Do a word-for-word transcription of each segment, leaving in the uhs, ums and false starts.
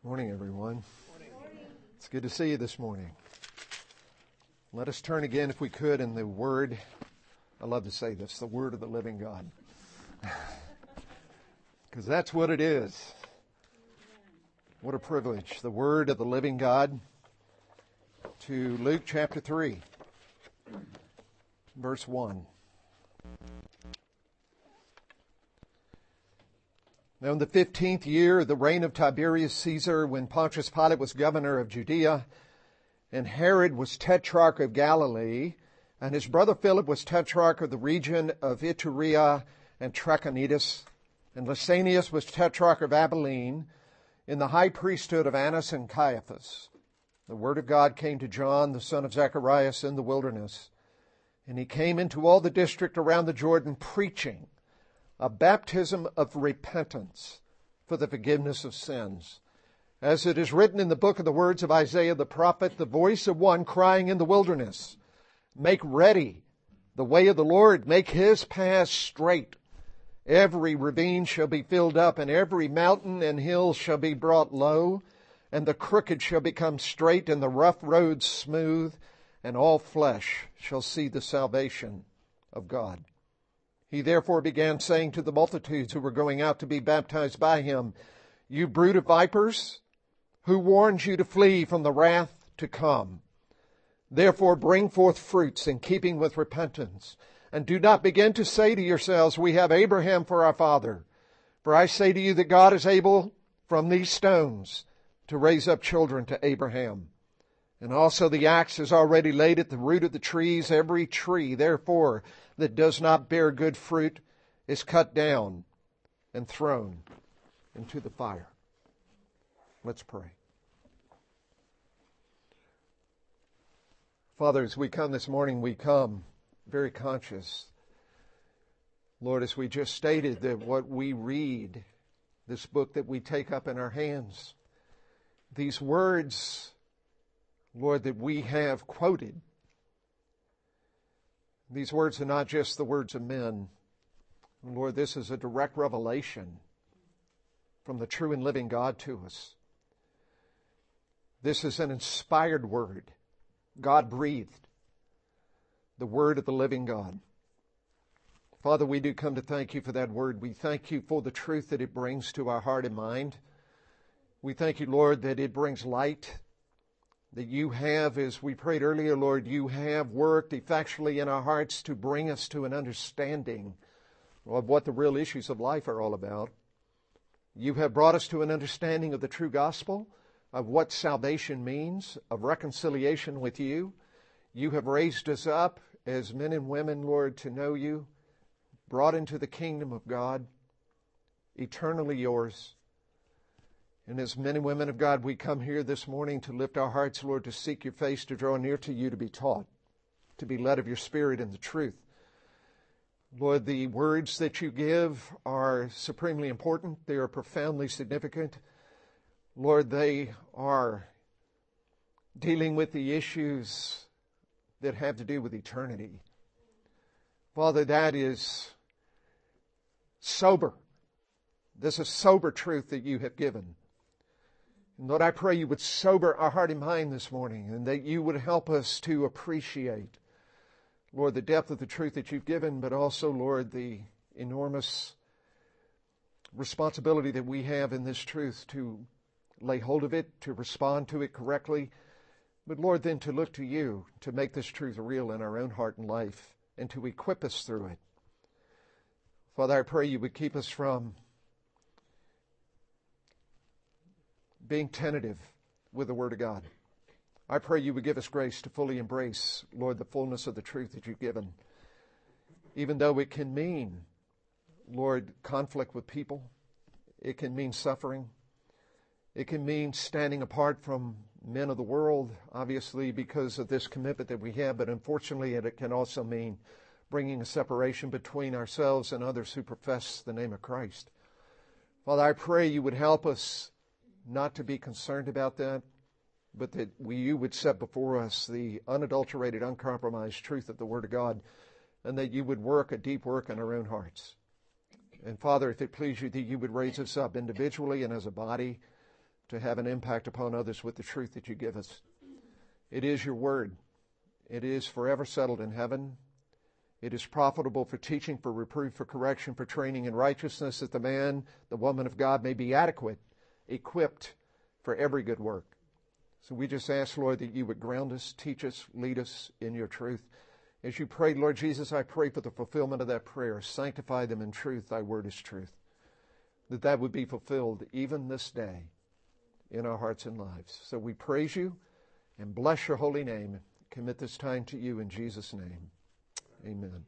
Morning, everyone. Morning. It's good to see you this morning. Let us turn again, if we could, in the Word. I love to say this, the Word of the living God. Because that's what it is. What a privilege. The Word of the living God. To Luke chapter three, verse one. Now in the fifteenth year of the reign of Tiberius Caesar, when Pontius Pilate was governor of Judea, and Herod was tetrarch of Galilee, and his brother Philip was tetrarch of the region of Iturea and Trachonitis, and Lysanias was tetrarch of Abilene, in the high priesthood of Annas and Caiaphas, the word of God came to John, the son of Zacharias, in the wilderness, and he came into all the district around the Jordan, preaching a baptism of repentance for the forgiveness of sins. As it is written in the book of the words of Isaiah the prophet, the voice of one crying in the wilderness, make ready the way of the Lord, make his paths straight. Every ravine shall be filled up, and every mountain and hill shall be brought low, and the crooked shall become straight, and the rough roads smooth, and all flesh shall see the salvation of God. He therefore began saying to the multitudes who were going out to be baptized by him, you brood of vipers, who warns you to flee from the wrath to come? Therefore bring forth fruits in keeping with repentance, and do not begin to say to yourselves, we have Abraham for our father. For I say to you that God is able from these stones to raise up children to Abraham. And also the axe is already laid at the root of the trees. Every tree, therefore, that does not bear good fruit is cut down and thrown into the fire. Let's pray. Father, as we come this morning, we come very conscious, Lord, as we just stated, that what we read, this book that we take up in our hands, these words, Lord, that we have quoted, these words are not just the words of men. Lord, this is a direct revelation from the true and living God to us. This is an inspired word, God-breathed, the word of the living God. Father, we do come to thank you for that word. We thank you for the truth that it brings to our heart and mind. We thank you, Lord, that it brings light, that you have, as we prayed earlier, Lord, you have worked effectually in our hearts to bring us to an understanding of what the real issues of life are all about. You have brought us to an understanding of the true gospel, of what salvation means, of reconciliation with you. You have raised us up as men and women, Lord, to know you, brought into the kingdom of God, eternally yours. And as men and women of God, we come here this morning to lift our hearts, Lord, to seek your face, to draw near to you, to be taught, to be led of your Spirit in the truth. Lord, the words that you give are supremely important. They are profoundly significant. Lord, they are dealing with the issues that have to do with eternity. Father, that is sober. This is sober truth that you have given. And Lord, I pray you would sober our heart and mind this morning, and that you would help us to appreciate, Lord, the depth of the truth that you've given, but also, Lord, the enormous responsibility that we have in this truth to lay hold of it, to respond to it correctly, but Lord, then to look to you to make this truth real in our own heart and life, and to equip us through it. Father, I pray you would keep us from being tentative with the Word of God. I pray you would give us grace to fully embrace, Lord, the fullness of the truth that you've given, even though it can mean, Lord, conflict with people. It can mean suffering. It can mean standing apart from men of the world, obviously, because of this commitment that we have, but unfortunately it can also mean bringing a separation between ourselves and others who profess the name of Christ. Father, I pray you would help us not to be concerned about that, but that we, you would set before us the unadulterated, uncompromised truth of the Word of God, and that you would work a deep work in our own hearts. And Father, if it please you, that you would raise us up individually and as a body to have an impact upon others with the truth that you give us. It is your word. It is forever settled in heaven. It is profitable for teaching, for reproof, for correction, for training in righteousness, that the man, the woman of God may be adequate, equipped for every good work. So we just ask, Lord, that you would ground us, teach us, lead us in your truth. As you prayed, Lord Jesus, I pray for the fulfillment of that prayer. Sanctify them in truth. Thy word is truth. That that would be fulfilled even this day in our hearts and lives. So we praise you and bless your holy name. Commit this time to you in Jesus' name. Amen.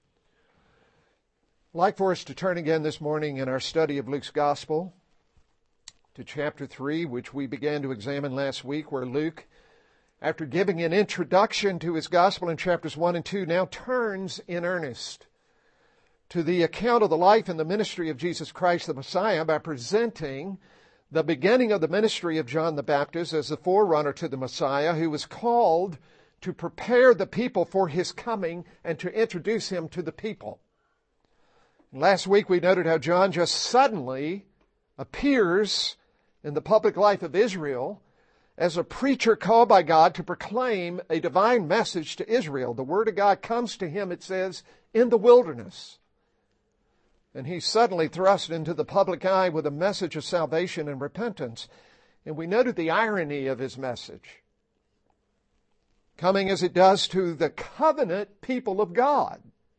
I'd like for us to turn again this morning in our study of Luke's Gospel to chapter three, which we began to examine last week, where Luke, after giving an introduction to his Gospel in chapters one and two, now turns in earnest to the account of the life and the ministry of Jesus Christ the Messiah by presenting the beginning of the ministry of John the Baptist as the forerunner to the Messiah, who was called to prepare the people for his coming and to introduce him to the people. Last week we noted how John just suddenly appears in the public life of Israel as a preacher called by God to proclaim a divine message to Israel. The word of God comes to him, it says, in the wilderness. And he's suddenly thrust into the public eye with a message of salvation and repentance. And we noted the irony of his message, coming as it does to the covenant people of God,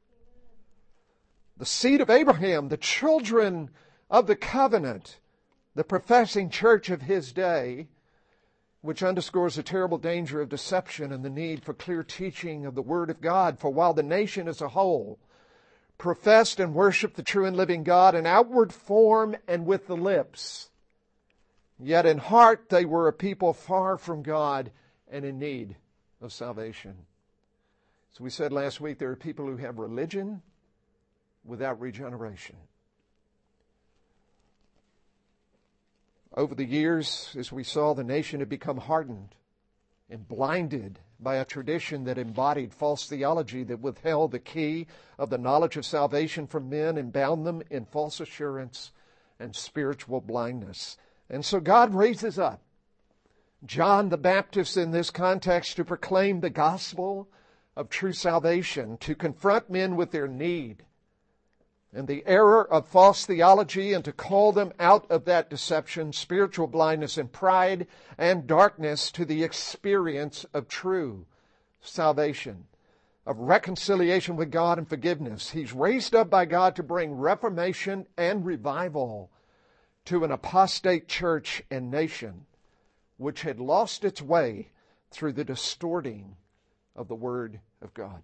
the seed of Abraham, the children of the covenant, the professing church of his day, which underscores the terrible danger of deception and the need for clear teaching of the Word of God. For while the nation as a whole professed and worshiped the true and living God in outward form and with the lips, yet in heart they were a people far from God and in need of salvation. So we said last week, there are people who have religion without regeneration. Over the years, as we saw, the nation had become hardened and blinded by a tradition that embodied false theology that withheld the key of the knowledge of salvation from men and bound them in false assurance and spiritual blindness. And so God raises up John the Baptist in this context to proclaim the gospel of true salvation, to confront men with their need and the error of false theology, and to call them out of that deception, spiritual blindness and pride and darkness to the experience of true salvation, of reconciliation with God and forgiveness. He's raised up by God to bring reformation and revival to an apostate church and nation which had lost its way through the distorting of the Word of God.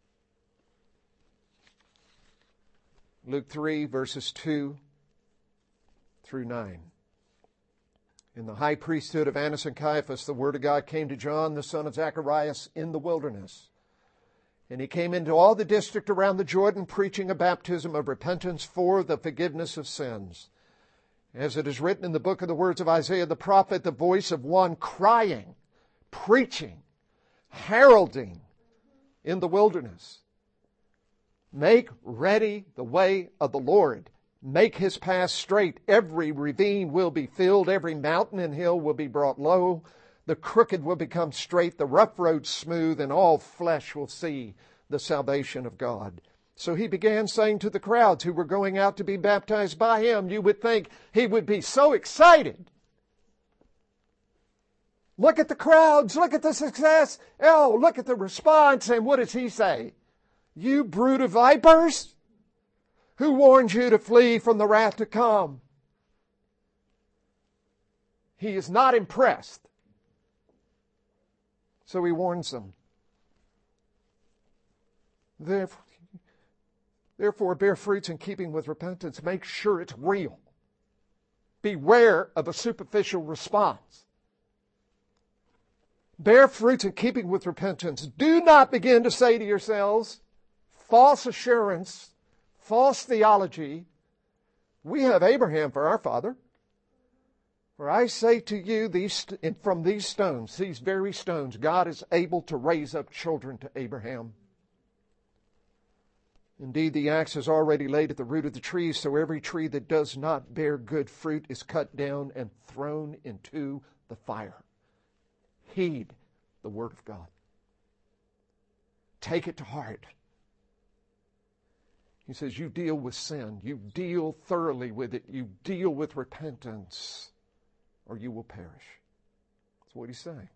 Luke three, verses two through nine. In the high priesthood of Annas and Caiaphas, the word of God came to John, the son of Zacharias, in the wilderness. And he came into all the district around the Jordan, preaching a baptism of repentance for the forgiveness of sins. As it is written in the book of the words of Isaiah the prophet, the voice of one crying, preaching, heralding in the wilderness. Make ready the way of the Lord. Make his path straight. Every ravine will be filled. Every mountain and hill will be brought low. The crooked will become straight. The rough road smooth. And all flesh will see the salvation of God. So he began saying to the crowds who were going out to be baptized by him, you would think he would be so excited. Look at the crowds. Look at the success. Oh, look at the response. And what does he say? You brood of vipers, who warned you to flee from the wrath to come? He is not impressed. So he warns them. Therefore, therefore, bear fruits in keeping with repentance. Make sure it's real. Beware of a superficial response. Bear fruits in keeping with repentance. Do not begin to say to yourselves, false assurance, false theology, we have Abraham for our father. For I say to you, these from these stones, these very stones, God is able to raise up children to Abraham. Indeed, the axe is already laid at the root of the tree, so every tree that does not bear good fruit is cut down and thrown into the fire. Heed the word of God. Take it to heart. He says, you deal with sin. You deal thoroughly with it. You deal with repentance, or you will perish. That's what he's saying.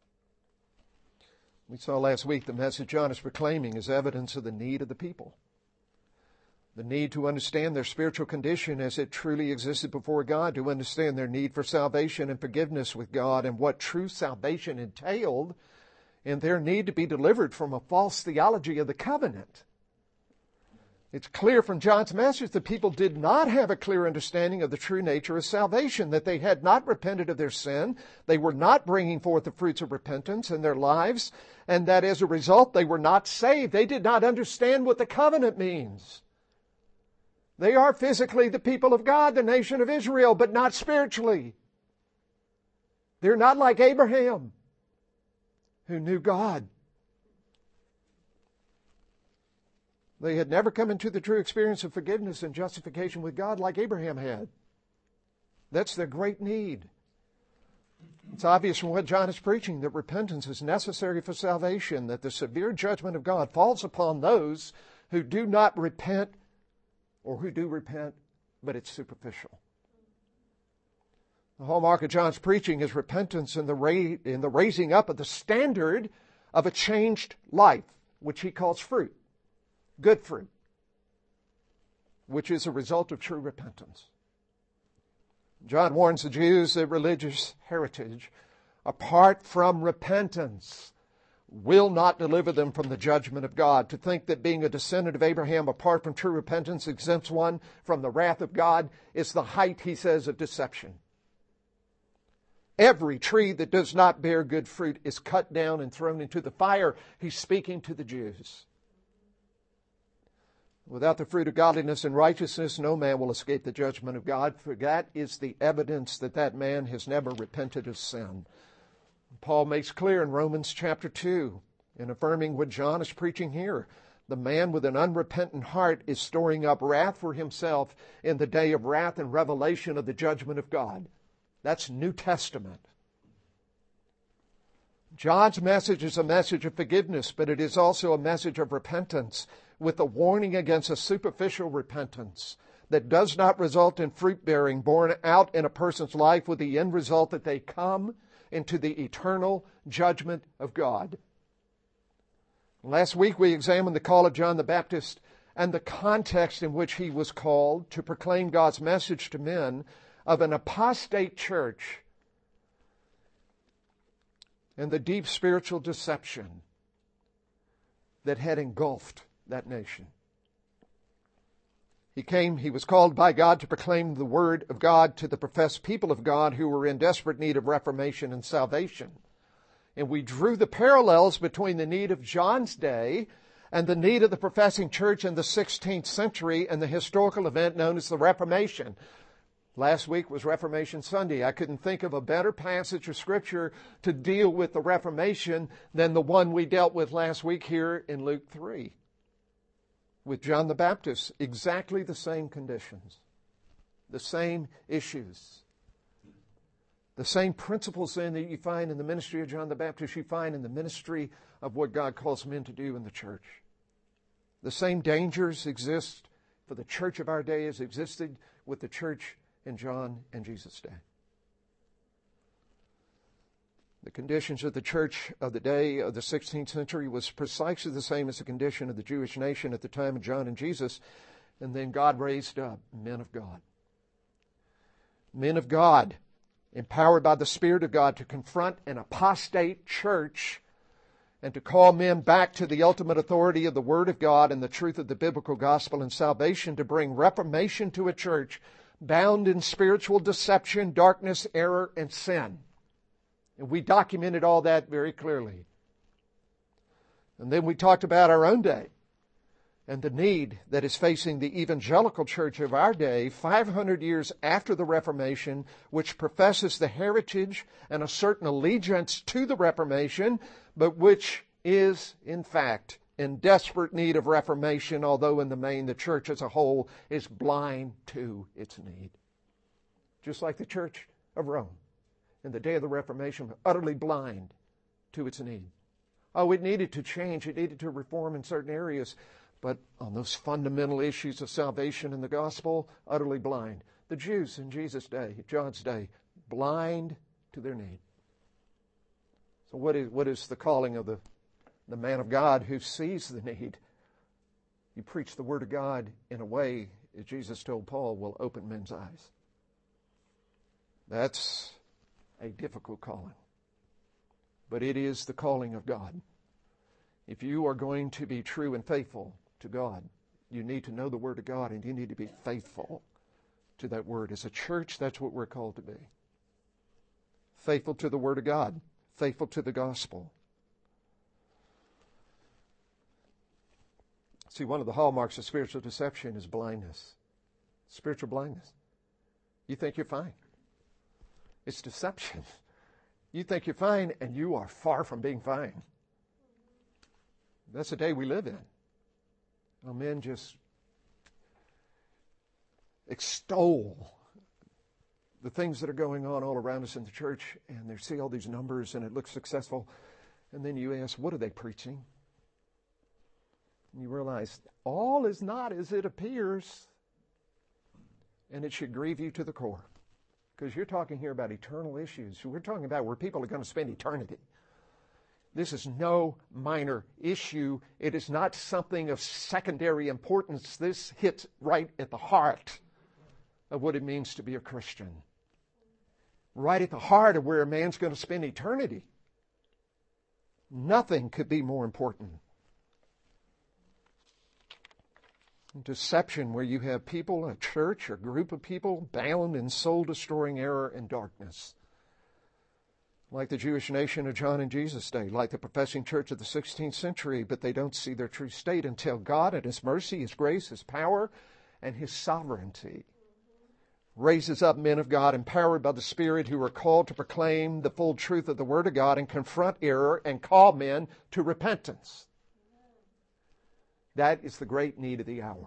We saw last week the message John is proclaiming is evidence of the need of the people. The need to understand their spiritual condition as it truly existed before God, to understand their need for salvation and forgiveness with God, and what true salvation entailed, and their need to be delivered from a false theology of the covenant. It's clear from John's message that people did not have a clear understanding of the true nature of salvation, that they had not repented of their sin, they were not bringing forth the fruits of repentance in their lives, and that as a result they were not saved. They did not understand what the covenant means. They are physically the people of God, the nation of Israel, but not spiritually. They're not like Abraham, who knew God. They had never come into the true experience of forgiveness and justification with God like Abraham had. That's their great need. It's obvious from what John is preaching that repentance is necessary for salvation, that the severe judgment of God falls upon those who do not repent, or who do repent, but it's superficial. The hallmark of John's preaching is repentance in the, ra- in the raising up of the standard of a changed life, which he calls fruit, good fruit, which is a result of true repentance. John warns the Jews that religious heritage, apart from repentance, will not deliver them from the judgment of God. To think that being a descendant of Abraham apart from true repentance exempts one from the wrath of God is the height, he says, of deception. Every tree that does not bear good fruit is cut down and thrown into the fire. He's speaking to the Jews. Without the fruit of godliness and righteousness, no man will escape the judgment of God, for that is the evidence that that man has never repented of sin. Paul makes clear in Romans chapter two, in affirming what John is preaching here, the man with an unrepentant heart is storing up wrath for himself in the day of wrath and revelation of the judgment of God. That's New Testament. John's message is a message of forgiveness, but it is also a message of repentance, with a warning against a superficial repentance that does not result in fruit bearing borne out in a person's life, with the end result that they come into the eternal judgment of God. Last week we examined the call of John the Baptist and the context in which he was called to proclaim God's message to men of an apostate church and the deep spiritual deception that had engulfed that nation. He came, he was called by God to proclaim the word of God to the professed people of God who were in desperate need of reformation and salvation. And we drew the parallels between the need of John's day and the need of the professing church in the sixteenth century and the historical event known as the Reformation. Last week was Reformation Sunday. I couldn't think of a better passage of Scripture to deal with the Reformation than the one we dealt with last week here in Luke three. With John the Baptist, exactly the same conditions, the same issues, the same principles then that you find in the ministry of John the Baptist, you find in the ministry of what God calls men to do in the church. The same dangers exist for the church of our day as existed with the church in John and Jesus' day. The conditions of the church of the day of the sixteenth century was precisely the same as the condition of the Jewish nation at the time of John and Jesus. And then God raised up men of God. Men of God, empowered by the Spirit of God to confront an apostate church and to call men back to the ultimate authority of the Word of God and the truth of the biblical gospel and salvation, to bring reformation to a church bound in spiritual deception, darkness, error, and sin. And we documented all that very clearly. And then we talked about our own day and the need that is facing the evangelical church of our day, five hundred years after the Reformation, which professes the heritage and a certain allegiance to the Reformation, but which is, in fact, in desperate need of reformation, although in the main the church as a whole is blind to its need. Just like the Church of Rome in the day of the Reformation, utterly blind to its need. Oh, it needed to change, it needed to reform in certain areas, but on those fundamental issues of salvation and the gospel, utterly blind. The Jews in Jesus' day, John's day, blind to their need. So what is, what is the calling of the, the man of God who sees the need? You preach the Word of God in a way, as Jesus told Paul, will open men's eyes. That's a difficult calling. But it is the calling of God. If you are going to be true and faithful to God, you need to know the Word of God, and you need to be faithful to that Word. As a church, that's what we're called to be. Faithful to the Word of God. Faithful to the gospel. See, one of the hallmarks of spiritual deception is blindness. Spiritual blindness. You think you're fine. It's deception. You think you're fine, and you are far from being fine. That's the day we live in. Well, men just extol the things that are going on all around us in the church, and they see all these numbers, and it looks successful. And then you ask, what are they preaching? And you realize, all is not as it appears. And it should grieve you to the core. Because you're talking here about eternal issues. We're talking about where people are going to spend eternity. This is no minor issue. It is not something of secondary importance. This hits right at the heart of what it means to be a Christian. Right at the heart of where a man's going to spend eternity. Nothing could be more important. Deception, where you have people, a church, a group of people bound in soul-destroying error and darkness. Like the Jewish nation of John and Jesus' day, like the professing church of the sixteenth century, but they don't see their true state until God and His mercy, His grace, His power, and His sovereignty raises up men of God empowered by the Spirit who are called to proclaim the full truth of the Word of God and confront error and call men to repentance. That is the great need of the hour.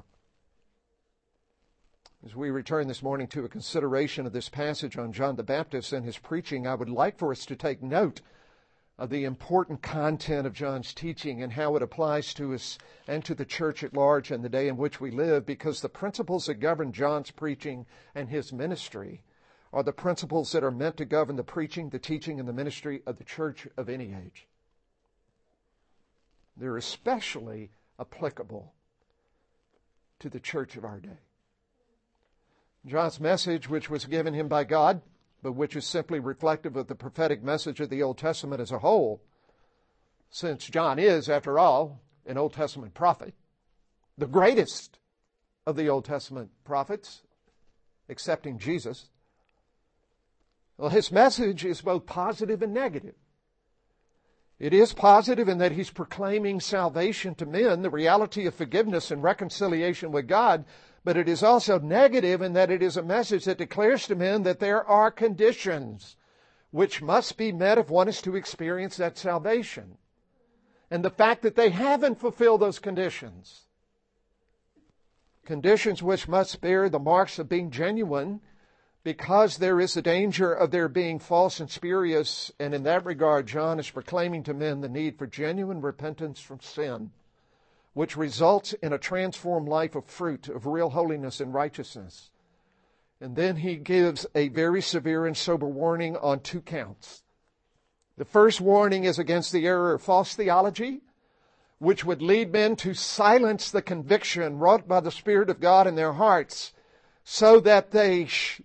As we return this morning to a consideration of this passage on John the Baptist and his preaching, I would like for us to take note of the important content of John's teaching and how it applies to us and to the church at large in the day in which we live, because the principles that govern John's preaching and his ministry are the principles that are meant to govern the preaching, the teaching, and the ministry of the church of any age. They're especially applicable to the church of our day. John's message, which was given him by God, but which is simply reflective of the prophetic message of the Old Testament as a whole, since John is, after all, an Old Testament prophet, the greatest of the Old Testament prophets, excepting Jesus. Well, his message is both positive and negative. It is positive in that he's proclaiming salvation to men, the reality of forgiveness and reconciliation with God, but it is also negative in that it is a message that declares to men that there are conditions which must be met if one is to experience that salvation. And the fact that they haven't fulfilled those conditions, conditions which must bear the marks of being genuine, because there is a danger of their being false and spurious, and in that regard, John is proclaiming to men the need for genuine repentance from sin, which results in a transformed life of fruit of real holiness and righteousness. And then he gives a very severe and sober warning on two counts. The first warning is against the error of false theology, which would lead men to silence the conviction wrought by the Spirit of God in their hearts, so that they sh-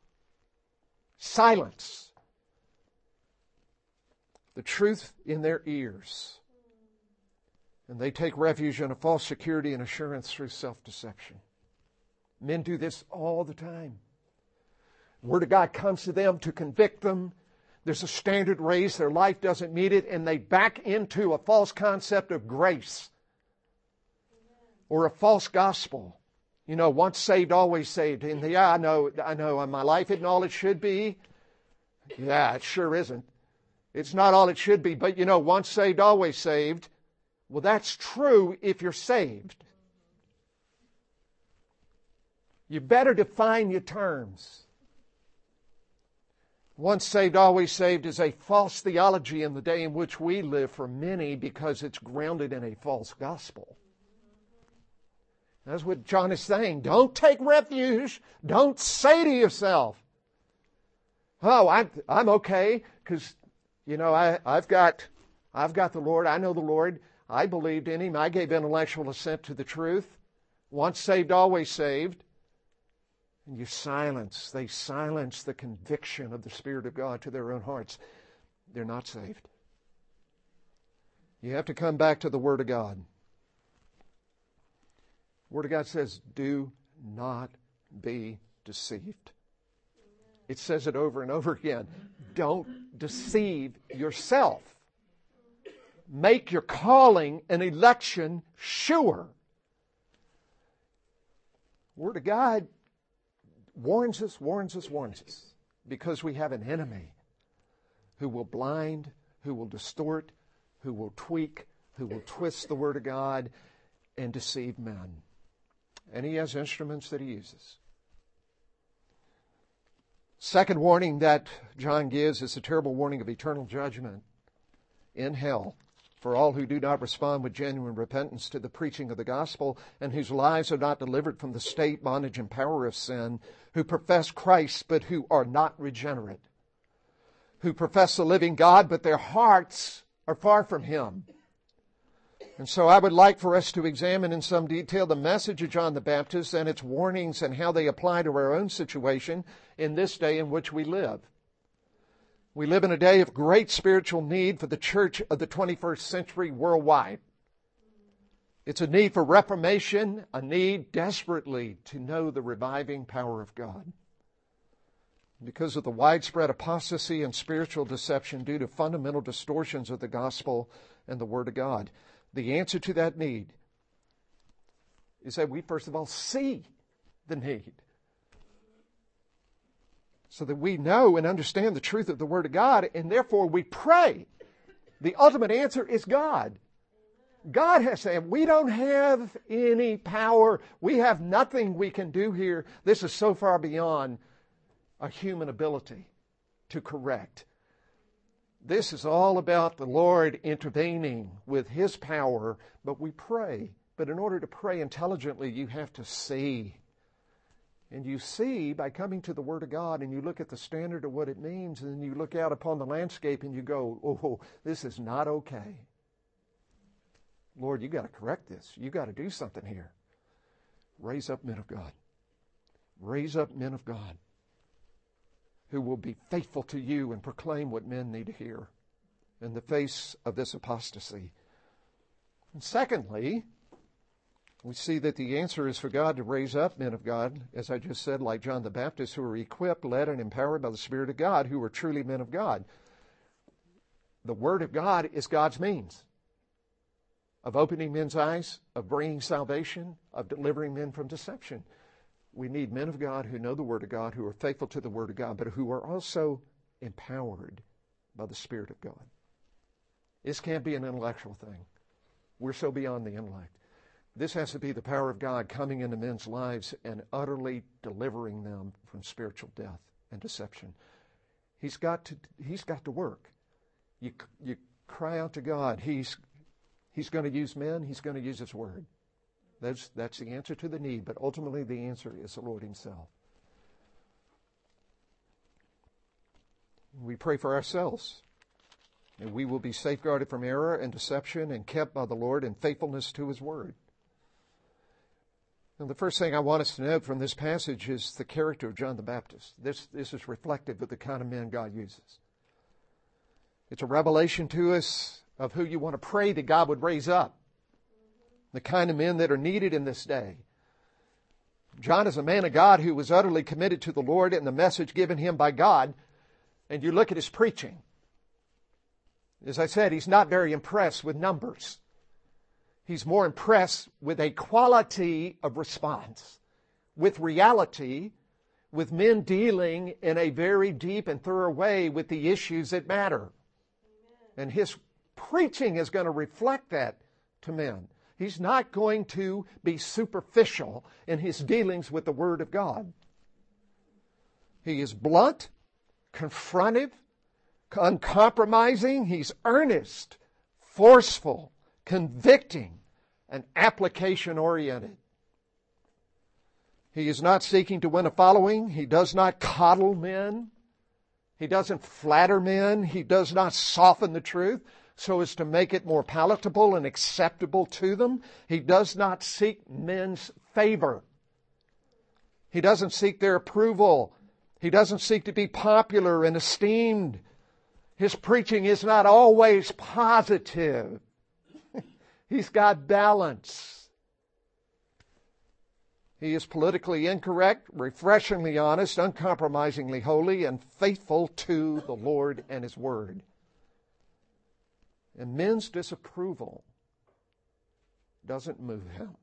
silence the truth in their ears. And they take refuge in a false security and assurance through self-deception. Men do this all the time. The Word of God comes to them to convict them. There's a standard raised. Their life doesn't meet it. And they back into a false concept of grace. Or a false gospel. You know, once saved, always saved. And yeah, I know, I know, my life isn't all it should be. Yeah, it sure isn't. It's not all it should be. But you know, once saved, always saved. Well, that's true if you're saved. You better define your terms. Once saved, always saved is a false theology in the day in which we live for many because it's grounded in a false gospel. That's what John is saying. Don't take refuge. Don't say to yourself, oh, I'm, I'm okay because, you know, I, I've got, I've got the Lord. I know the Lord. I believed in Him. I gave intellectual assent to the truth. Once saved, always saved. And you silence, they silence the conviction of the Spirit of God to their own hearts. They're not saved. You have to come back to the Word of God. The Word of God says, do not be deceived. It says it over and over again. Don't deceive yourself. Make your calling and election sure. Word of God warns us, warns us, warns us, because we have an enemy who will blind, who will distort, who will tweak, who will twist the Word of God and deceive men. And he has instruments that he uses. Second warning that John gives is a terrible warning of eternal judgment in hell for all who do not respond with genuine repentance to the preaching of the gospel and whose lives are not delivered from the state, bondage, and power of sin, who profess Christ but who are not regenerate, who profess the living God but their hearts are far from Him. And so I would like for us to examine in some detail the message of John the Baptist and its warnings and how they apply to our own situation in this day in which we live. We live in a day of great spiritual need for the church of the twenty-first century worldwide. It's a need for reformation, a need desperately to know the reviving power of God. Because of the widespread apostasy and spiritual deception due to fundamental distortions of the gospel and the Word of God, the answer to that need is that we first of all see the need, so that we know and understand the truth of the Word of God, and therefore we pray. The ultimate answer is God. God has said, we don't have any power. We have nothing we can do here. This is so far beyond a human ability to correct. This is all about the Lord intervening with His power, but we pray. But in order to pray intelligently, you have to see. And you see by coming to the Word of God and you look at the standard of what it means, and then you look out upon the landscape and you go, oh, this is not okay. Lord, you got to correct this. You got to do something here. Raise up men of God. Raise up men of God who will be faithful to you and proclaim what men need to hear in the face of this apostasy. And secondly, we see that the answer is for God to raise up men of God, as I just said, like John the Baptist, who are equipped, led, and empowered by the Spirit of God, who are truly men of God. The Word of God is God's means of opening men's eyes, of bringing salvation, of delivering men from deception. We need men of God who know the Word of God, who are faithful to the Word of God, but who are also empowered by the Spirit of God. This can't be an intellectual thing. We're so beyond the intellect. This has to be the power of God coming into men's lives and utterly delivering them from spiritual death and deception. He's got to, he's got to work. You, you cry out to God. He's, he's going to use men. He's going to use His Word. That's, that's the answer to the need, but ultimately the answer is the Lord Himself. We pray for ourselves, and we will be safeguarded from error and deception and kept by the Lord in faithfulness to His Word. And the first thing I want us to note from this passage is the character of John the Baptist. This, this is reflective of the kind of men God uses. It's a revelation to us of who you want to pray that God would raise up. The kind of men that are needed in this day. John is a man of God who was utterly committed to the Lord and the message given him by God. And you look at his preaching. As I said, he's not very impressed with numbers. He's more impressed with a quality of response, with reality, with men dealing in a very deep and thorough way with the issues that matter. Amen. And his preaching is going to reflect that to men. He's not going to be superficial in his dealings with the Word of God. He is blunt, confrontive, uncompromising. He's earnest, forceful, convicting, and application-oriented. He is not seeking to win a following. He does not coddle men. He doesn't flatter men. He does not soften the truth so as to make it more palatable and acceptable to them. He does not seek men's favor. He doesn't seek their approval. He doesn't seek to be popular and esteemed. His preaching is not always positive. He's got balance. He is politically incorrect, refreshingly honest, uncompromisingly holy, and faithful to the Lord and His Word. And men's disapproval doesn't move him.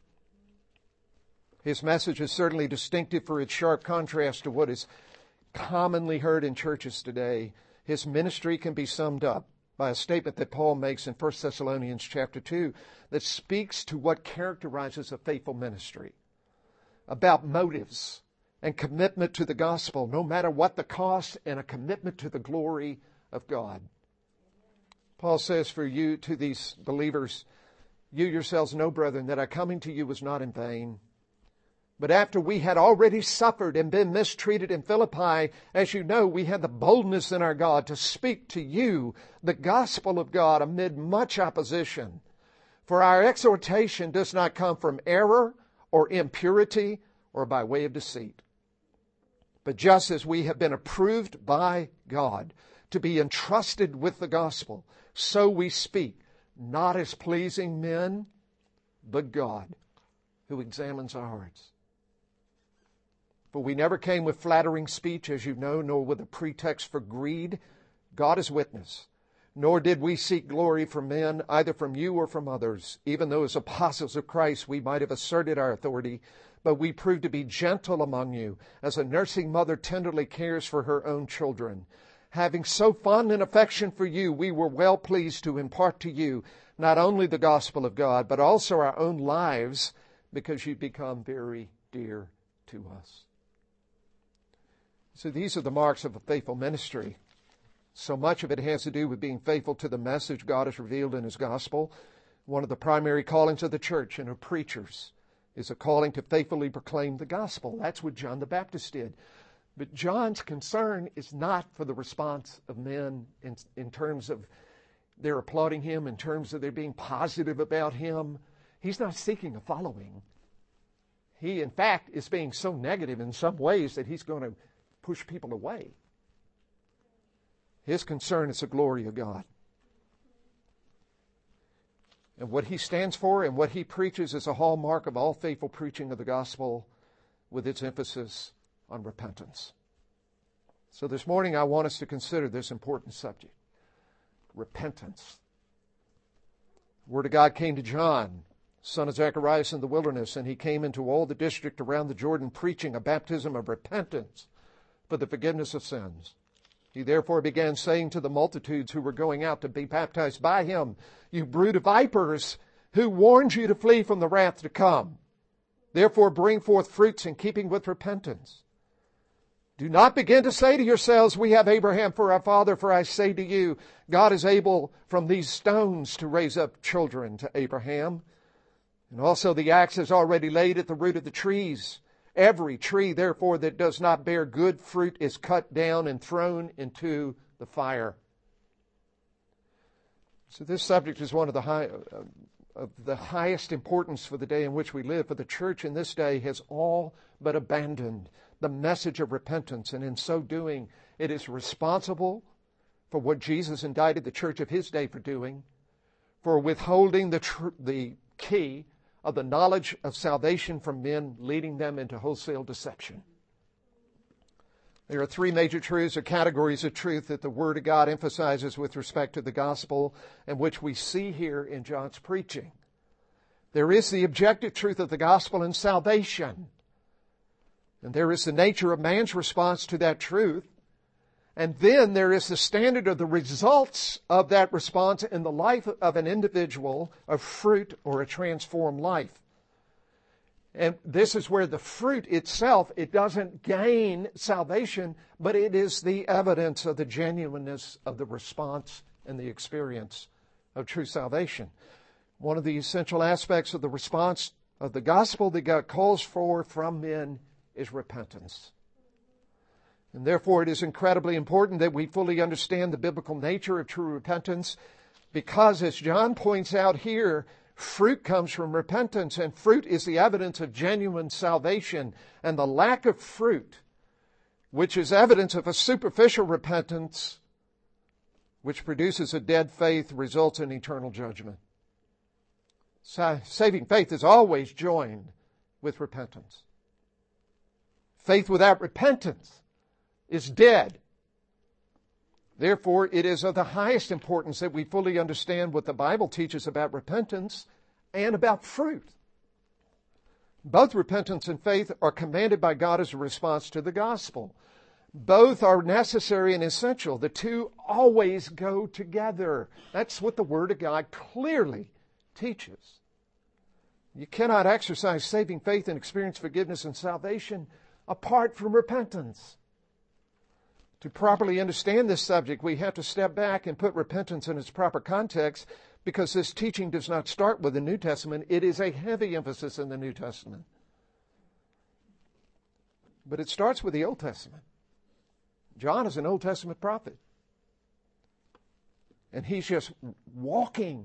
His message is certainly distinctive for its sharp contrast to what is commonly heard in churches today. His ministry can be summed up by a statement that Paul makes in First Thessalonians chapter two that speaks to what characterizes a faithful ministry, about motives and commitment to the gospel, no matter what the cost, and a commitment to the glory of God. Paul says for you, to these believers, you yourselves know, brethren, that our coming to you was not in vain. But after we had already suffered and been mistreated in Philippi, as you know, we had the boldness in our God to speak to you the gospel of God amid much opposition. For our exhortation does not come from error or impurity or by way of deceit. But just as we have been approved by God to be entrusted with the gospel, so we speak, not as pleasing men, but God, who examines our hearts. For we never came with flattering speech, as you know, nor with a pretext for greed. God is witness. Nor did we seek glory from men, either from you or from others, even though as apostles of Christ we might have asserted our authority. But we proved to be gentle among you, as a nursing mother tenderly cares for her own children. Having so fond an affection for you, we were well pleased to impart to you not only the gospel of God, but also our own lives, because you've become very dear to us. So these are the marks of a faithful ministry. So much of it has to do with being faithful to the message God has revealed in His gospel. One of the primary callings of the church and of preachers is a calling to faithfully proclaim the gospel. That's what John the Baptist did. But John's concern is not for the response of men in, in terms of they're applauding him, in terms of they're being positive about him. He's not seeking a following. He, in fact, is being so negative in some ways that he's going to push people away. His concern is the glory of God. And what he stands for and what he preaches is a hallmark of all faithful preaching of the gospel, with its emphasis on repentance. So this morning I want us to consider this important subject, repentance. The Word of God came to John, son of Zacharias, in the wilderness, and he came into all the district around the Jordan preaching a baptism of repentance for the forgiveness of sins. He therefore began saying to the multitudes who were going out to be baptized by him, "You brood of vipers, who warned you to flee from the wrath to come? Therefore bring forth fruits in keeping with repentance. Do not begin to say to yourselves, 'We have Abraham for our father,' for I say to you, God is able from these stones to raise up children to Abraham. And also the axe is already laid at the root of the trees. Every tree, therefore, that does not bear good fruit is cut down and thrown into the fire." So this subject is one of the high, uh, of the highest importance for the day in which we live. For the church in this day has all but abandoned the message of repentance, and in so doing, it is responsible for what Jesus indicted the church of his day for doing, for withholding the tr- the key of the knowledge of salvation from men, leading them into wholesale deception. There are three major truths or categories of truth that the Word of God emphasizes with respect to the gospel, and which we see here in John's preaching. There is the objective truth of the gospel and salvation. And there is the nature of man's response to that truth. And then there is the standard of the results of that response in the life of an individual, a fruit or a transformed life. And this is where the fruit itself, it doesn't gain salvation, but it is the evidence of the genuineness of the response and the experience of true salvation. One of the essential aspects of the response of the gospel that God calls for from men is repentance. And therefore it is incredibly important that we fully understand the biblical nature of true repentance, because as John points out here, fruit comes from repentance, and fruit is the evidence of genuine salvation. And the lack of fruit, which is evidence of a superficial repentance, which produces a dead faith, results in eternal judgment. Saving faith is always joined with repentance. Faith without repentance is dead. Therefore, it is of the highest importance that we fully understand what the Bible teaches about repentance and about fruit. Both repentance and faith are commanded by God as a response to the gospel. Both are necessary and essential. The two always go together. That's what the Word of God clearly teaches. You cannot exercise saving faith and experience forgiveness and salvation apart from repentance. To properly understand this subject, we have to step back and put repentance in its proper context, because this teaching does not start with the New Testament. It is a heavy emphasis in the New Testament. But it starts with the Old Testament. John is an Old Testament prophet. And he's just walking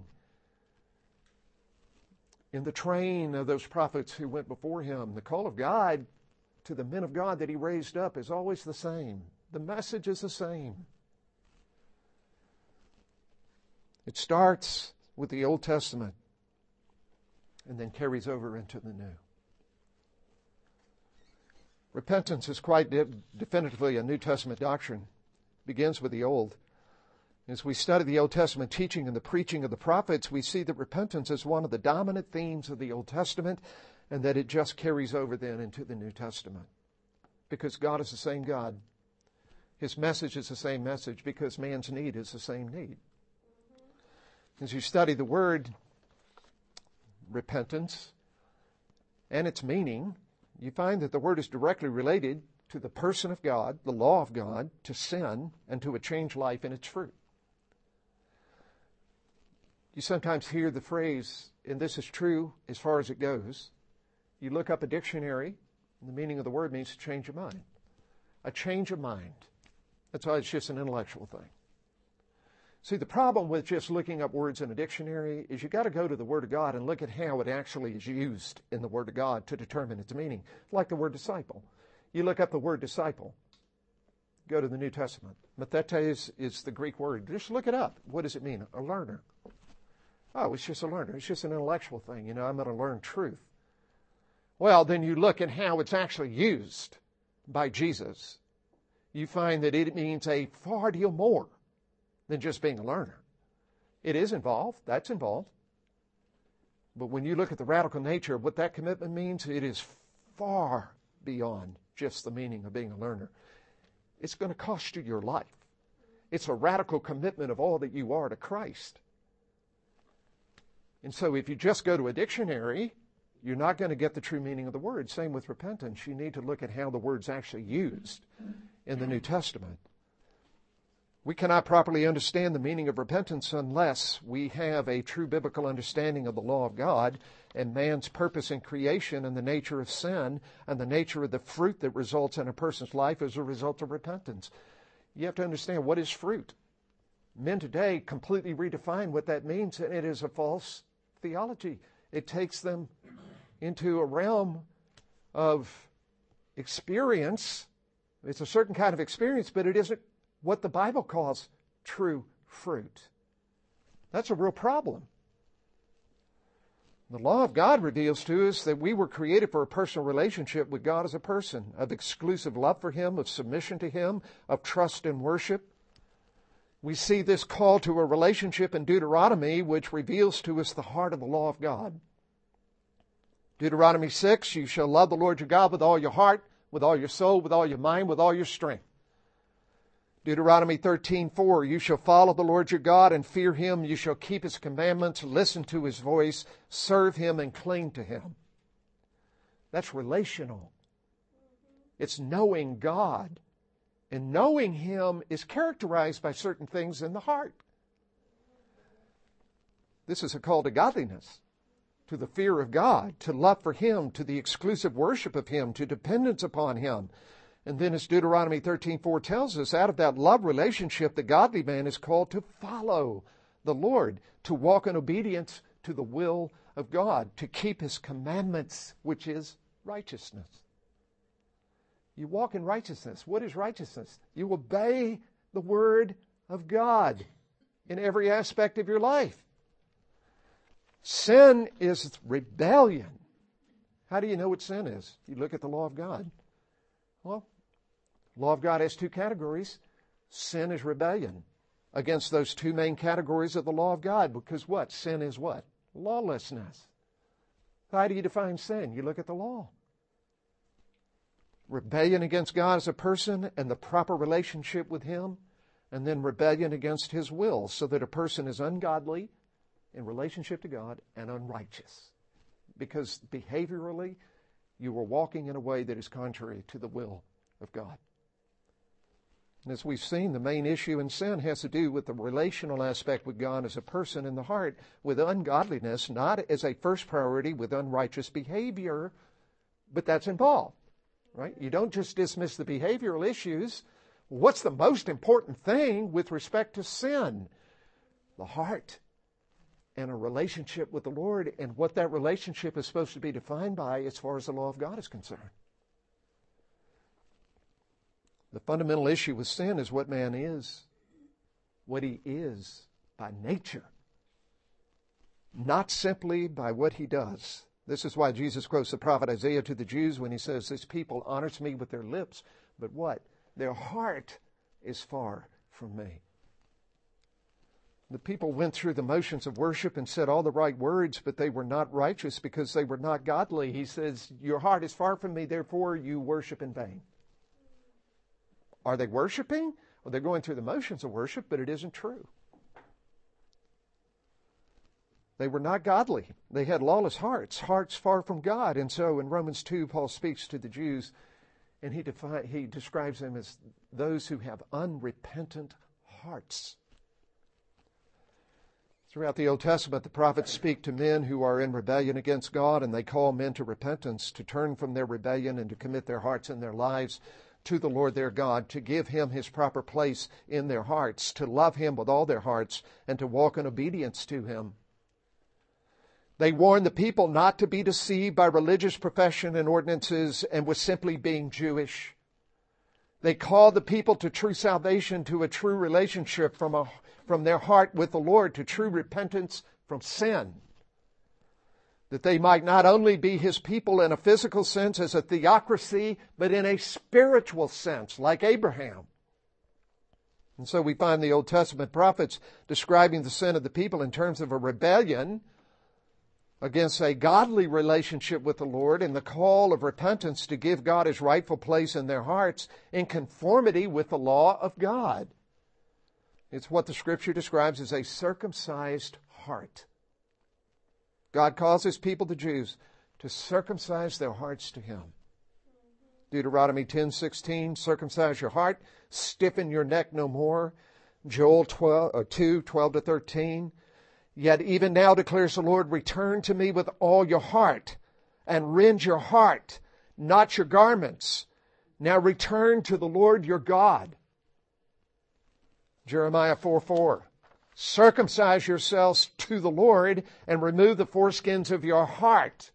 in the train of those prophets who went before him. The call of God to the men of God that he raised up is always the same. The message is the same. It starts with the Old Testament and then carries over into the New. Repentance is quite de- definitively a New Testament doctrine. It begins with the Old. As we study the Old Testament teaching and the preaching of the prophets, we see that repentance is one of the dominant themes of the Old Testament, and that it just carries over then into the New Testament. Because God is the same God. His message is the same message, because man's need is the same need. As you study the word repentance and its meaning, you find that the word is directly related to the person of God, the law of God, to sin, and to a changed life in its fruit. You sometimes hear the phrase, and this is true as far as it goes. You look up a dictionary, and the meaning of the word means to change your mind. A change of mind. That's why it's just an intellectual thing. See, the problem with just looking up words in a dictionary is you got to go to the Word of God and look at how it actually is used in the Word of God to determine its meaning. Like the word disciple. You look up the word disciple. Go to the New Testament. Mathetes is the Greek word. Just look it up. What does it mean? A learner. Oh, it's just a learner. It's just an intellectual thing. You know, I'm going to learn truth. Well, then you look at how it's actually used by Jesus. You find that it means a far deal more than just being a learner. It is involved. That's involved. But when you look at the radical nature of what that commitment means, it is far beyond just the meaning of being a learner. It's going to cost you your life. It's a radical commitment of all that you are to Christ. And so if you just go to a dictionary, you're not going to get the true meaning of the word. Same with repentance. You need to look at how the word's actually used in the New Testament. We cannot properly understand the meaning of repentance unless we have a true biblical understanding of the law of God and man's purpose in creation and the nature of sin and the nature of the fruit that results in a person's life as a result of repentance. You have to understand, what is fruit? Men today completely redefine what that means, and it is a false theology. It takes them into a realm of experience. It's a certain kind of experience, but it isn't what the Bible calls true fruit. That's a real problem. The law of God reveals to us that we were created for a personal relationship with God as a person, of exclusive love for Him, of submission to Him, of trust and worship. We see this call to a relationship in Deuteronomy, which reveals to us the heart of the law of God. Deuteronomy six, you shall love the Lord your God with all your heart, with all your soul, with all your mind, with all your strength. Deuteronomy thirteen four, you shall follow the Lord your God and fear him. You shall keep his commandments, listen to his voice, serve him, and cling to him. That's relational. It's knowing God. And knowing him is characterized by certain things in the heart. This is a call to godliness, to the fear of God, to love for him, to the exclusive worship of him, to dependence upon him. And then as Deuteronomy thirteen four tells us, out of that love relationship, the godly man is called to follow the Lord, to walk in obedience to the will of God, to keep his commandments, which is righteousness. You walk in righteousness. What is righteousness? You obey the word of God in every aspect of your life. Sin is rebellion. How do you know what sin is? You look at the law of God. Well, law of God has two categories. Sin is rebellion against those two main categories of the law of God. Because what? Sin is what? Lawlessness. How do you define sin? You look at the law. Rebellion against God as a person and the proper relationship with him, and then rebellion against his will, so that a person is ungodly in relationship to God and unrighteous. Because behaviorally, you are walking in a way that is contrary to the will of God. And as we've seen, the main issue in sin has to do with the relational aspect with God as a person in the heart, with ungodliness, not as a first priority with unrighteous behavior, but that's involved, right? You don't just dismiss the behavioral issues. What's the most important thing with respect to sin? The heart and a relationship with the Lord, and what that relationship is supposed to be defined by as far as the law of God is concerned. The fundamental issue with sin is what man is, what he is by nature, not simply by what he does. This is why Jesus quotes the prophet Isaiah to the Jews when he says, this people honors me with their lips, but what? Their heart is far from me. The people went through the motions of worship and said all the right words, but they were not righteous because they were not godly. He says, your heart is far from me, therefore you worship in vain. Are they worshiping? Well, they're going through the motions of worship, but it isn't true. They were not godly. They had lawless hearts, hearts far from God. And so in Romans two, Paul speaks to the Jews, and he, defi- he describes them as those who have unrepentant hearts. Throughout the Old Testament, the prophets speak to men who are in rebellion against God, and they call men to repentance, to turn from their rebellion and to commit their hearts and their lives to the Lord their God, to give him his proper place in their hearts, to love him with all their hearts, and to walk in obedience to him. They warn the people not to be deceived by religious profession and ordinances and with simply being Jewish. They call the people to true salvation, to a true relationship from a from their heart with the Lord, to true repentance from sin, that they might not only be his people in a physical sense as a theocracy, but in a spiritual sense, like Abraham. And so we find the Old Testament prophets describing the sin of the people in terms of a rebellion against a godly relationship with the Lord, and the call of repentance to give God his rightful place in their hearts in conformity with the law of God. It's what the Scripture describes as a circumcised heart. God calls his people, the Jews, to circumcise their hearts to him. Deuteronomy ten sixteen, circumcise your heart, stiffen your neck no more. Joel twelve, or two, twelve to thirteen. Yet even now declares the Lord, return to me with all your heart and rend your heart, not your garments. Now return to the Lord your God. Jeremiah four four. Circumcise yourselves to the Lord and remove the foreskins of your heart.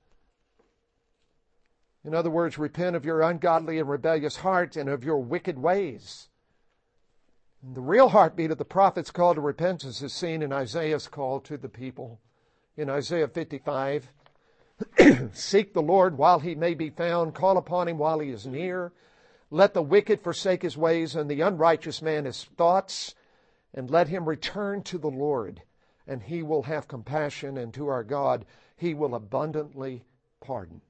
In other words, repent of your ungodly and rebellious heart and of your wicked ways. The real heartbeat of the prophet's call to repentance is seen in Isaiah's call to the people. In Isaiah fifty-five, seek the Lord while he may be found, call upon him while he is near. Let the wicked forsake his ways and the unrighteous man his thoughts, and let him return to the Lord, and he will have compassion, and to our God he will abundantly pardon.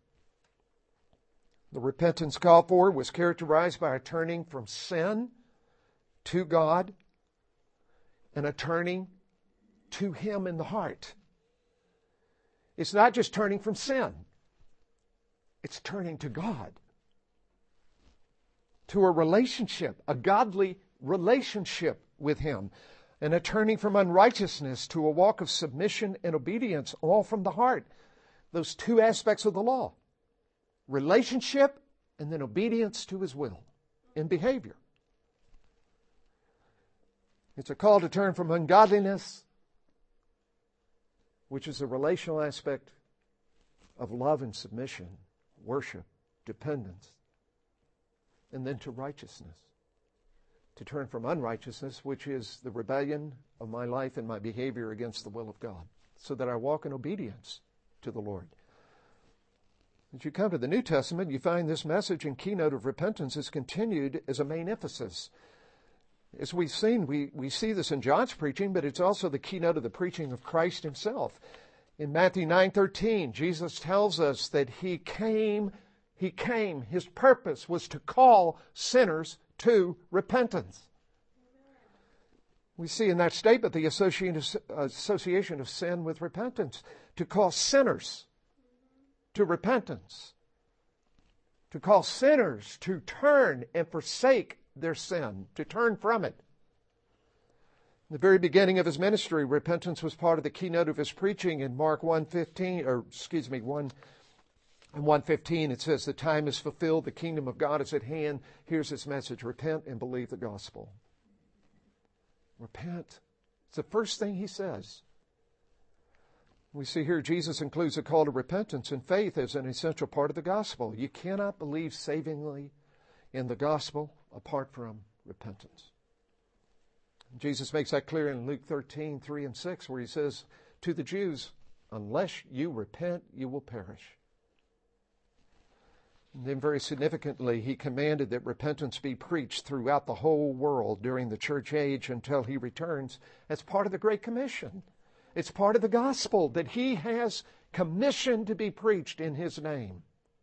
The repentance called for was characterized by a turning from sin to God and a turning to Him in the heart. It's not just turning from sin. It's turning to God. To a relationship, a godly relationship with Him. And a turning from unrighteousness to a walk of submission and obedience, all from the heart. Those two aspects of the law. Relationship and then obedience to His will in behavior. It's a call to turn from ungodliness, which is a relational aspect of love and submission, worship, dependence, and then to righteousness. To turn from unrighteousness, which is the rebellion of my life and my behavior against the will of God, so that I walk in obedience to the Lord. As you come to the New Testament, you find this message and keynote of repentance is continued as a main emphasis. As we've seen, we, we see this in John's preaching, but it's also the keynote of the preaching of Christ Himself. In Matthew nine thirteen, Jesus tells us that He came, He came, His purpose was to call sinners to repentance. We see in that statement the association of sin with repentance. To call sinners to repentance. To call sinners to turn and forsake their sin, to turn from it. In the very beginning of His ministry, repentance was part of the keynote of His preaching. In Mark one fifteen, or excuse me, one in one fifteen, it says, "The time is fulfilled, the kingdom of God is at hand." Here's His message: repent and believe the gospel. Repent. It's the first thing He says. We see here Jesus includes a call to repentance and faith as an essential part of the gospel. You cannot believe savingly in the gospel apart from repentance. Jesus makes that clear in Luke thirteen, three and six, where He says to the Jews, "Unless you repent, you will perish." And then very significantly, He commanded that repentance be preached throughout the whole world during the church age until He returns as part of the Great Commission. It's part of the gospel that He has commissioned to be preached in His name.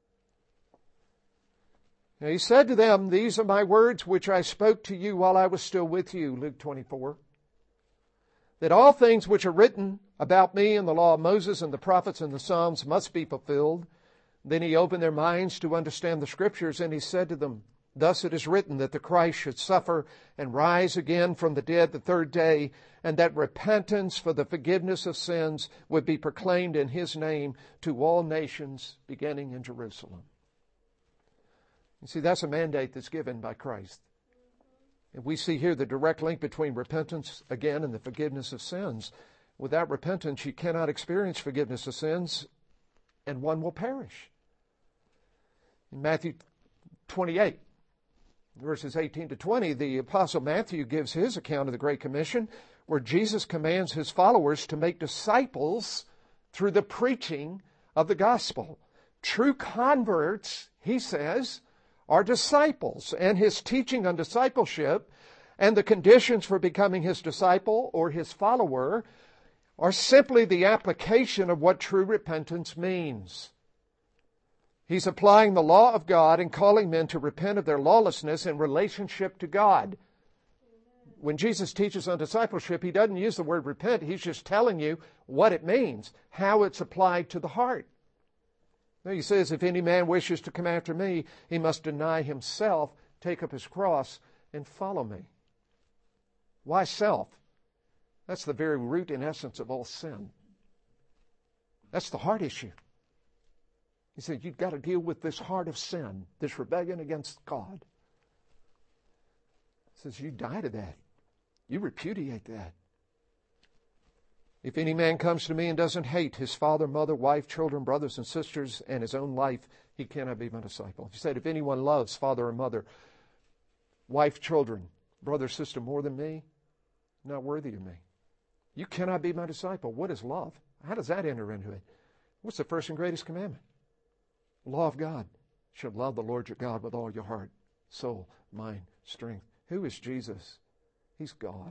Now He said to them, "These are my words which I spoke to you while I was still with you," Luke twenty-four. "That all things which are written about me in the law of Moses and the prophets and the Psalms must be fulfilled." Then He opened their minds to understand the Scriptures, and He said to them, "Thus it is written that the Christ should suffer and rise again from the dead the third day, and that repentance for the forgiveness of sins would be proclaimed in His name to all nations, beginning in Jerusalem." You see, that's a mandate that's given by Christ. And we see here the direct link between repentance, again, and the forgiveness of sins. Without repentance, you cannot experience forgiveness of sins, and one will perish. In Matthew twenty-eight, verses eighteen to twenty, the Apostle Matthew gives his account of the Great Commission, where Jesus commands His followers to make disciples through the preaching of the gospel. True converts, he says, are disciples, and His teaching on discipleship and the conditions for becoming His disciple or His follower are simply the application of what true repentance means. He's applying the law of God and calling men to repent of their lawlessness in relationship to God. When Jesus teaches on discipleship, He doesn't use the word repent. He's just telling you what it means, how it's applied to the heart. He says, "If any man wishes to come after me, he must deny himself, take up his cross, and follow me." Why self? That's the very root and essence of all sin. That's the heart issue. He said, you've got to deal with this heart of sin, this rebellion against God. He says, you die to that. You repudiate that. "If any man comes to me and doesn't hate his father, mother, wife, children, brothers and sisters, and his own life, he cannot be my disciple." He said, if anyone loves father or mother, wife, children, brother, sister more than me, not worthy of me. You cannot be my disciple. What is love? How does that enter into it? What's the first and greatest commandment? Law of God. You shall love the Lord your God with all your heart, soul, mind, strength. Who is Jesus? He's God.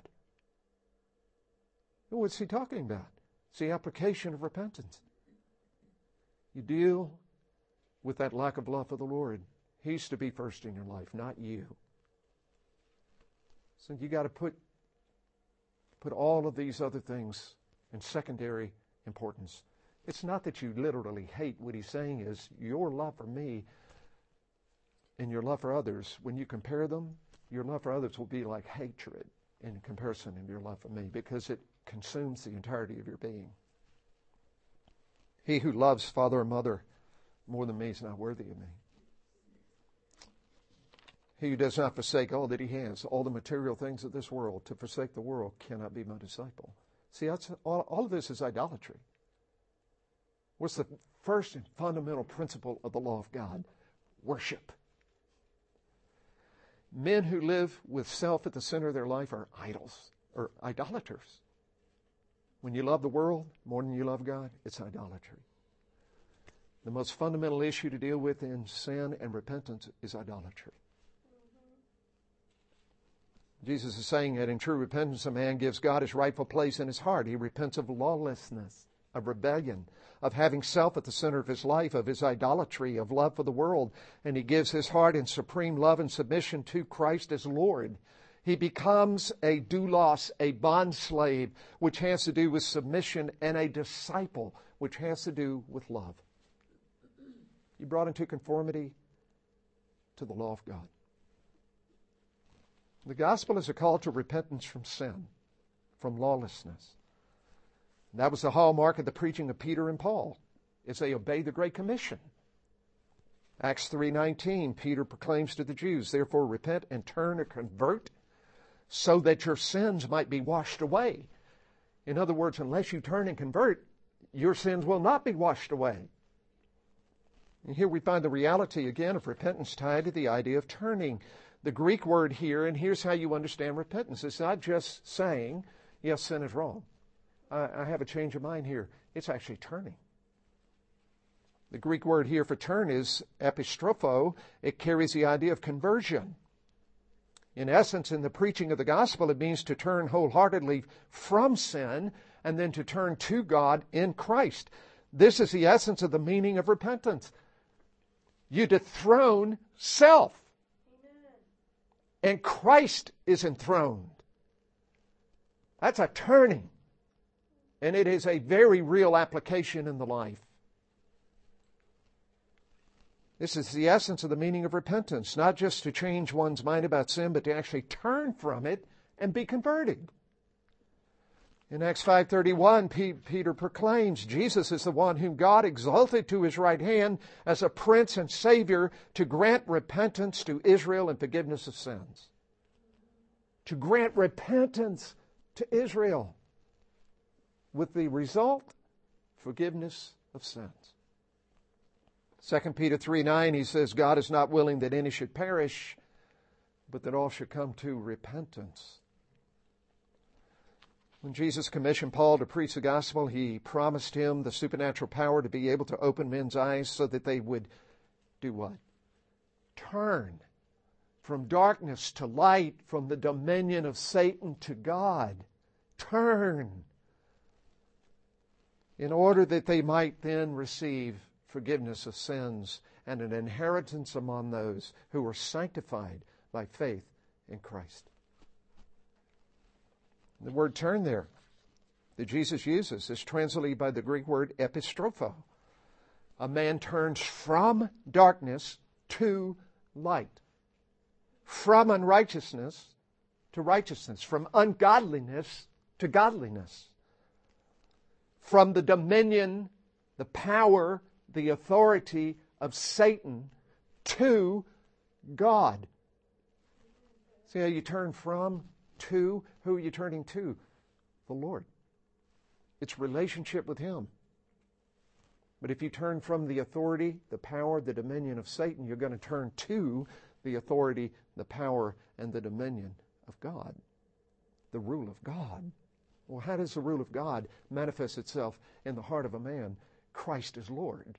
What's He talking about? It's the application of repentance. You deal with that lack of love for the Lord. He's to be first in your life, not you. So you got to put, put all of these other things in secondary importance. It's not that you literally hate. What he's saying is your love for me and your love for others, when you compare them, your love for others will be like hatred in comparison of your love for me, because it consumes the entirety of your being. He who loves father or mother more than me is not worthy of me. He who does not forsake all that he has, all the material things of this world, to forsake the world cannot be my disciple. See, that's, all, all of this is idolatry. What's the first and fundamental principle of the law of God? Worship. Men who live with self at the center of their life are idols, or idolaters. When you love the world more than you love God, it's idolatry. The most fundamental issue to deal with in sin and repentance is idolatry. Jesus is saying that in true repentance, a man gives God his rightful place in his heart. He repents of lawlessness, of rebellion, of having self at the center of his life, of his idolatry, of love for the world, and he gives his heart in supreme love and submission to Christ as Lord. He becomes a doulos, a bondslave, which has to do with submission, and a disciple, which has to do with love. You brought into conformity to the law of God. The gospel is a call to repentance from sin, from lawlessness. And that was the hallmark of the preaching of Peter and Paul, as they obeyed the Great Commission. Acts three nineteen, Peter proclaims to the Jews, therefore repent and turn or convert, so that your sins might be washed away. In other words, unless you turn and convert, your sins will not be washed away. And here we find the reality again of repentance tied to the idea of turning. The Greek word here, and here's how you understand repentance. It's not just saying, yes, sin is wrong. I, I have a change of mind here. It's actually turning. The Greek word here for turn is epistropho. It carries the idea of conversion. In essence, in the preaching of the gospel, it means to turn wholeheartedly from sin and then to turn to God in Christ. This is the essence of the meaning of repentance. You dethrone self. And Christ is enthroned. That's a turning. And it is a very real application in the life. This is the essence of the meaning of repentance. Not just to change one's mind about sin, but to actually turn from it and be converted. In Acts five thirty-one, Peter proclaims Jesus is the one whom God exalted to his right hand as a prince and savior to grant repentance to Israel and forgiveness of sins. To grant repentance to Israel, with the result, forgiveness of sins. Second Peter three nine, he says, God is not willing that any should perish, but that all should come to repentance. When Jesus commissioned Paul to preach the gospel, he promised him the supernatural power to be able to open men's eyes so that they would do what? Turn from darkness to light, from the dominion of Satan to God. Turn. In order that they might then receive forgiveness of sins and an inheritance among those who are sanctified by faith in Christ. The word turn there that Jesus uses is translated by the Greek word epistropho. A man turns from darkness to light. From unrighteousness to righteousness. From ungodliness to godliness. From the dominion, the power, the authority of Satan to God. See how you turn from to? Who are you turning to? The Lord. It's relationship with Him. But if you turn from the authority, the power, the dominion of Satan, you're going to turn to the authority, the power, and the dominion of God. The rule of God. Well, how does the rule of God manifest itself in the heart of a man? Christ is Lord.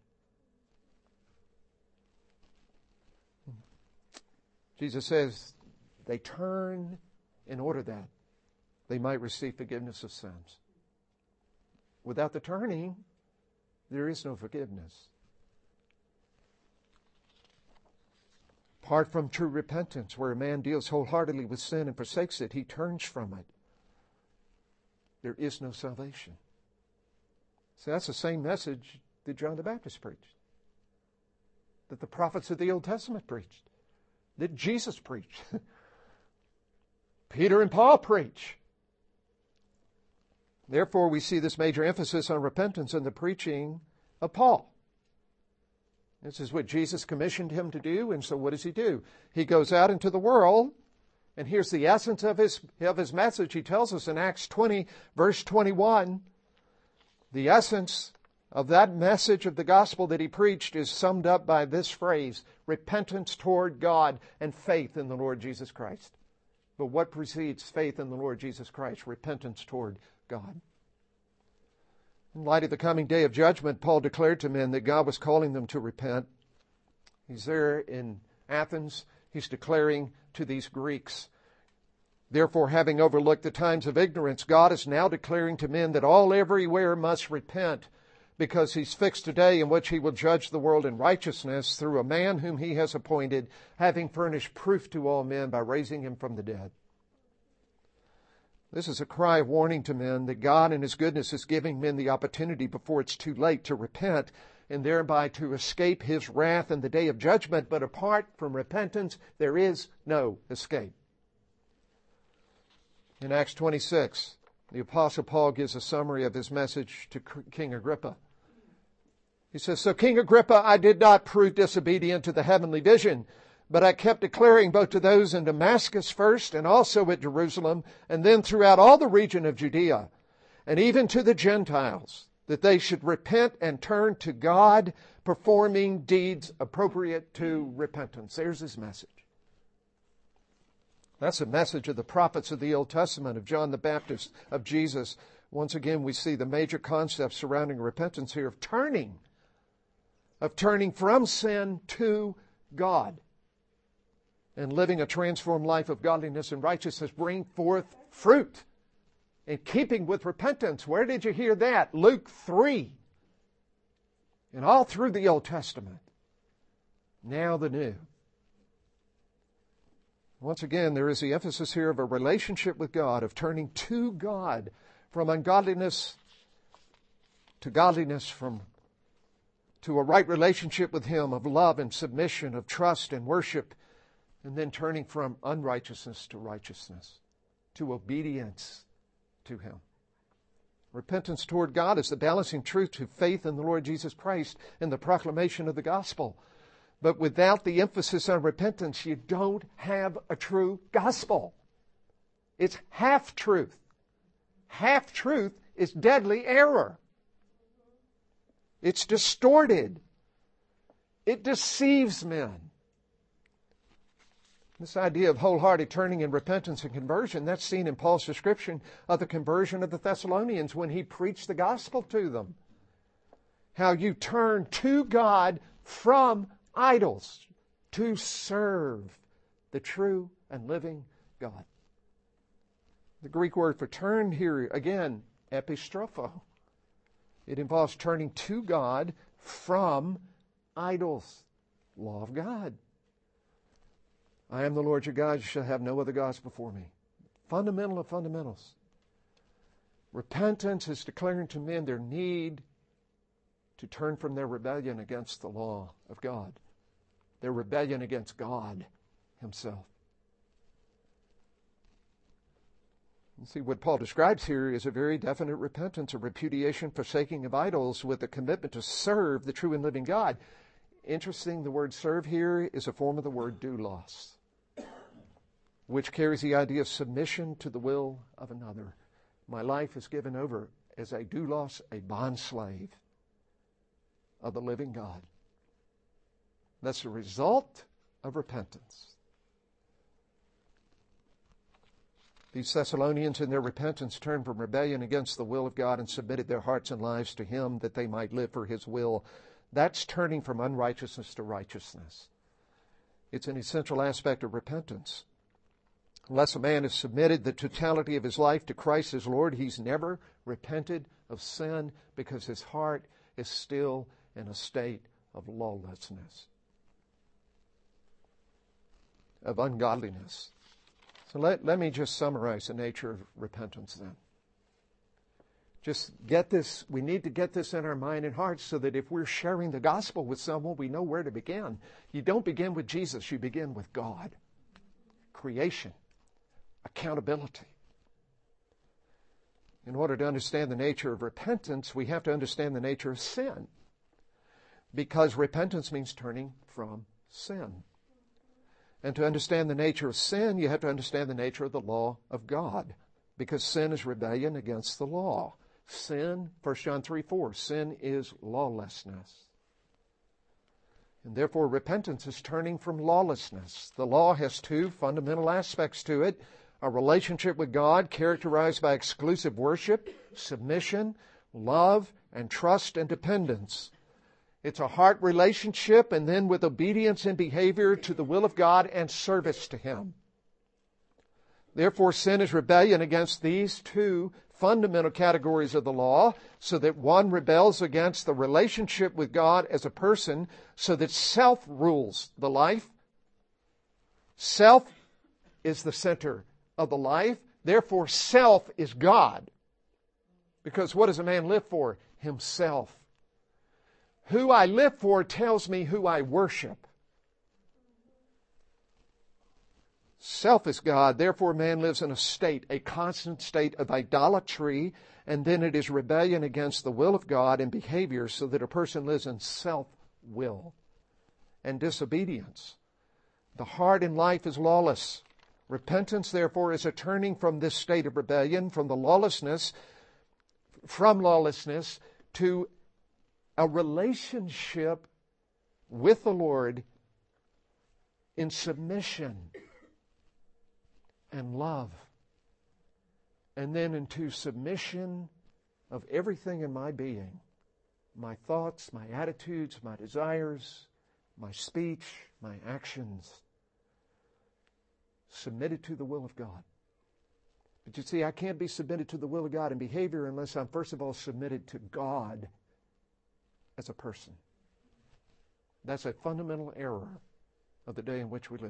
Jesus says they turn in order that they might receive forgiveness of sins. Without the turning, there is no forgiveness. Apart from true repentance, where a man deals wholeheartedly with sin and forsakes it, he turns from it, there is no salvation. So that's the same message that John the Baptist preached, that the prophets of the Old Testament preached, that Jesus preached, Peter and Paul preach. Therefore, we see this major emphasis on repentance in the preaching of Paul. This is what Jesus commissioned him to do, and so what does he do? He goes out into the world, and here's the essence of his, of his message. He tells us in Acts twenty, verse twenty-one, the essence of that message of the gospel that he preached is summed up by this phrase: repentance toward God and faith in the Lord Jesus Christ. But what precedes faith in the Lord Jesus Christ? Repentance toward God. In light of the coming day of judgment, Paul declared to men that God was calling them to repent. He's there in Athens. He's declaring to these Greeks. Therefore, having overlooked the times of ignorance, God is now declaring to men that all everywhere must repent, because he's fixed a day in which he will judge the world in righteousness through a man whom he has appointed, having furnished proof to all men by raising him from the dead. This is a cry of warning to men that God in his goodness is giving men the opportunity before it's too late to repent and thereby to escape his wrath in the day of judgment. But apart from repentance, there is no escape. In Acts twenty-six, the Apostle Paul gives a summary of his message to King Agrippa. He says, "So King Agrippa, I did not prove disobedient to the heavenly vision, but I kept declaring both to those in Damascus first and also at Jerusalem, and then throughout all the region of Judea, and even to the Gentiles, that they should repent and turn to God, performing deeds appropriate to repentance." There's his message. That's the message of the prophets of the Old Testament, of John the Baptist, of Jesus. Once again, we see the major concepts surrounding repentance here of turning, of turning from sin to God, and living a transformed life of godliness and righteousness, bring forth fruit in keeping with repentance. Where did you hear that? Luke three. And all through the Old Testament. Now the New. Once again, there is the emphasis here of a relationship with God, of turning to God from ungodliness to godliness, from to a right relationship with Him, of love and submission, of trust and worship, and then turning from unrighteousness to righteousness, to obedience to Him. Repentance toward God is the balancing truth to faith in the Lord Jesus Christ and the proclamation of the gospel. But without the emphasis on repentance, you don't have a true gospel. It's half-truth. Half-truth is deadly error. It's distorted. It deceives men. This idea of wholehearted turning in repentance and conversion, that's seen in Paul's description of the conversion of the Thessalonians when he preached the gospel to them. How you turn to God from idols to serve the true and living God. The Greek word for turn here, again, epistropho. It involves turning to God from idols. Law of God. I am the Lord your God, you shall have no other gods before me. Fundamental of fundamentals. Repentance is declaring to men their need to turn from their rebellion against the law of God. Their rebellion against God Himself. You see, what Paul describes here is a very definite repentance, a repudiation, forsaking of idols with a commitment to serve the true and living God. Interesting, the word serve here is a form of the word doulos, which carries the idea of submission to the will of another. My life is given over as a doulos, a bondslave of the living God. That's the result of repentance. These Thessalonians in their repentance turned from rebellion against the will of God and submitted their hearts and lives to Him that they might live for His will. That's turning from unrighteousness to righteousness. It's an essential aspect of repentance. Unless a man has submitted the totality of his life to Christ as Lord, he's never repented of sin because his heart is still in a state of lawlessness. of ungodliness. So let, let me just summarize the nature of repentance then. Just get this, we need to get this in our mind and heart so that if we're sharing the gospel with someone, we know where to begin. You don't begin with Jesus, you begin with God. Creation. Accountability. In order to understand the nature of repentance, we have to understand the nature of sin. Because repentance means turning from sin. And to understand the nature of sin, you have to understand the nature of the law of God. Because sin is rebellion against the law. Sin, First John three four, sin is lawlessness. And therefore repentance is turning from lawlessness. The law has two fundamental aspects to it. A relationship with God characterized by exclusive worship, submission, love, and trust and dependence. It's a heart relationship and then with obedience and behavior to the will of God and service to Him. Therefore, sin is rebellion against these two fundamental categories of the law, so that one rebels against the relationship with God as a person, so that self rules the life. Self is the center of the life. Therefore, self is God. Because what does a man live for? Himself. Who I live for tells me who I worship. Self is God. Therefore, man lives in a state, a constant state of idolatry, and then it is rebellion against the will of God and behavior, so that a person lives in self-will and disobedience. The heart in life is lawless. Repentance, therefore, is a turning from this state of rebellion, from the lawlessness, from lawlessness to a relationship with the Lord in submission and love. And then into submission of everything in my being. My thoughts, my attitudes, my desires, my speech, my actions. Submitted to the will of God. But you see, I can't be submitted to the will of God in behavior unless I'm first of all submitted to God as a person. That's a fundamental error of the day in which we live.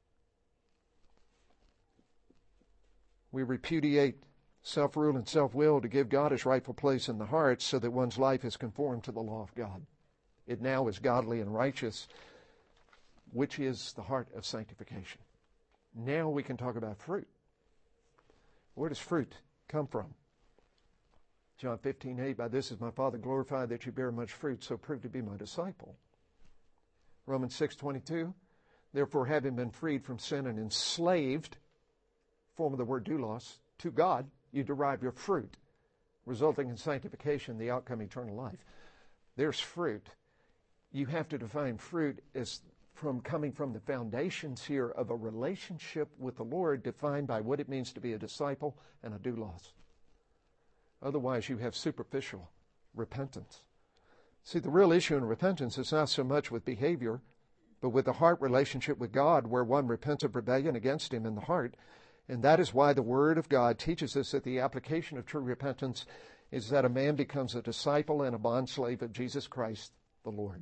We repudiate self-rule and self-will to give God His rightful place in the heart so that one's life is conformed to the law of God. It now is godly and righteous, which is the heart of sanctification. Now we can talk about fruit. Where does fruit come from? John fifteen eight, by this is my Father glorified that you bear much fruit, so prove to be my disciple. Romans six twenty-two, therefore having been freed from sin and enslaved, form of the word doulos, to God, you derive your fruit, resulting in sanctification, the outcome eternal life. There's fruit. You have to define fruit as from coming from the foundations here of a relationship with the Lord defined by what it means to be a disciple and a doulos. Otherwise, you have superficial repentance. See, the real issue in repentance is not so much with behavior, but with the heart relationship with God, where one repents of rebellion against Him in the heart. And that is why the Word of God teaches us that the application of true repentance is that a man becomes a disciple and a bondslave of Jesus Christ, the Lord.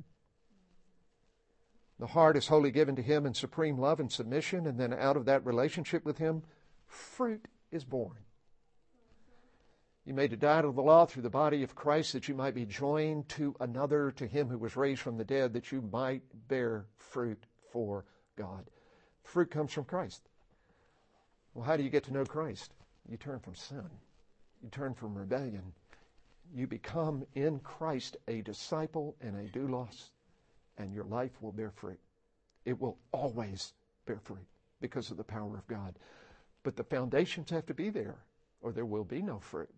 The heart is wholly given to Him in supreme love and submission, and then out of that relationship with Him, fruit is born. You made to die to the law through the body of Christ that you might be joined to another, to Him who was raised from the dead, that you might bear fruit for God. Fruit comes from Christ. Well, how do you get to know Christ? You turn from sin. You turn from rebellion. You become in Christ a disciple and a doulos, and your life will bear fruit. It will always bear fruit because of the power of God. But the foundations have to be there, or there will be no fruit.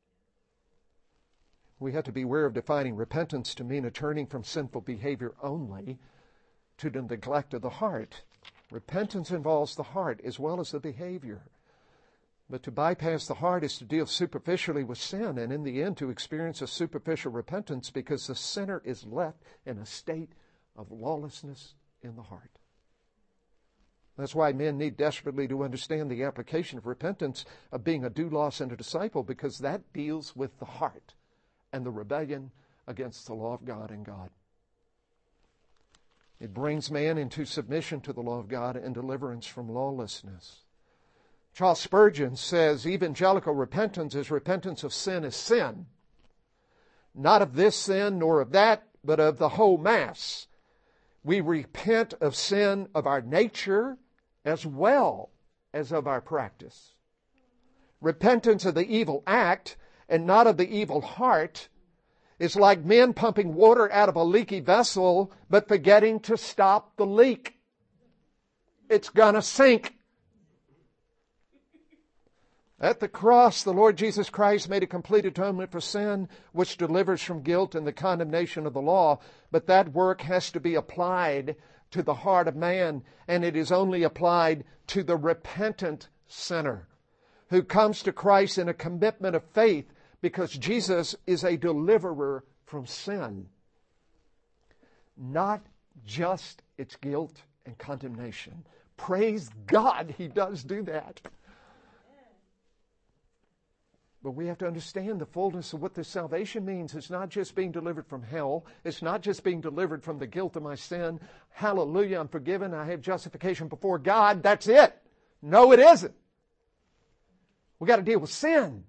We have to be aware of defining repentance to mean a turning from sinful behavior only to the neglect of the heart. Repentance involves the heart as well as the behavior. But to bypass the heart is to deal superficially with sin, and in the end to experience a superficial repentance, because the sinner is left in a state of lawlessness in the heart. That's why men need desperately to understand the application of repentance, of being a doulos and a disciple, because that deals with the heart and the rebellion against the law of God and God. It brings man into submission to the law of God and deliverance from lawlessness. Charles Spurgeon says evangelical repentance is repentance of sin as sin. Not of this sin nor of that, but of the whole mass. We repent of sin of our nature as well as of our practice. Repentance of the evil act and not of the evil heart is like men pumping water out of a leaky vessel but forgetting to stop the leak. It's gonna sink. At the cross, the Lord Jesus Christ made a complete atonement for sin, which delivers from guilt and the condemnation of the law. But that work has to be applied to the heart of man, and it is only applied to the repentant sinner who comes to Christ in a commitment of faith, because Jesus is a deliverer from sin. Not just its guilt and condemnation. Praise God, He does do that. But we have to understand the fullness of what this salvation means. It's not just being delivered from hell. It's not just being delivered from the guilt of my sin. Hallelujah, I'm forgiven. I have justification before God. That's it. No, it isn't. We got to deal with sin.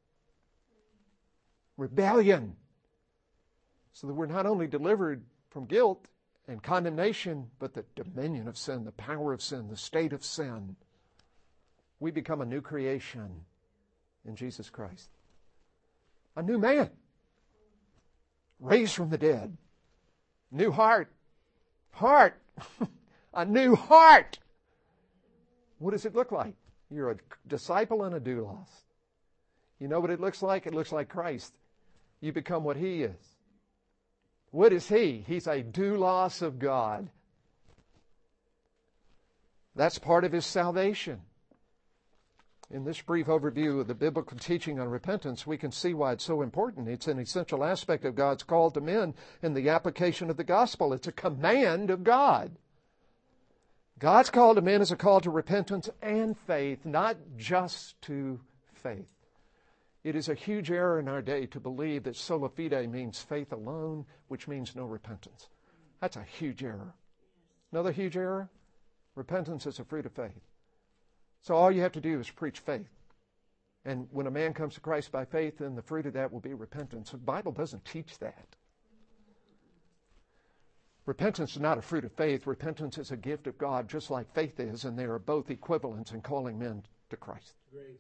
Rebellion. So that we're not only delivered from guilt and condemnation, but the dominion of sin, the power of sin, the state of sin. We become a new creation in Jesus Christ. A new man. Raised from the dead. New heart. Heart. A new heart. What does it look like? You're a disciple and a doulos. You know what it looks like? It looks like Christ. You become what He is. What is He? He's a doulos of God. That's part of His salvation. In this brief overview of the biblical teaching on repentance, we can see why it's so important. It's an essential aspect of God's call to men in the application of the gospel. It's a command of God. God's call to men is a call to repentance and faith, not just to faith. It is a huge error in our day to believe that sola fide means faith alone, which means no repentance. That's a huge error. Another huge error? Repentance is a fruit of faith. So all you have to do is preach faith. And when a man comes to Christ by faith, then the fruit of that will be repentance. The Bible doesn't teach that. Repentance is not a fruit of faith. Repentance is a gift of God, just like faith is, and they are both equivalents in calling men to Christ. Grace.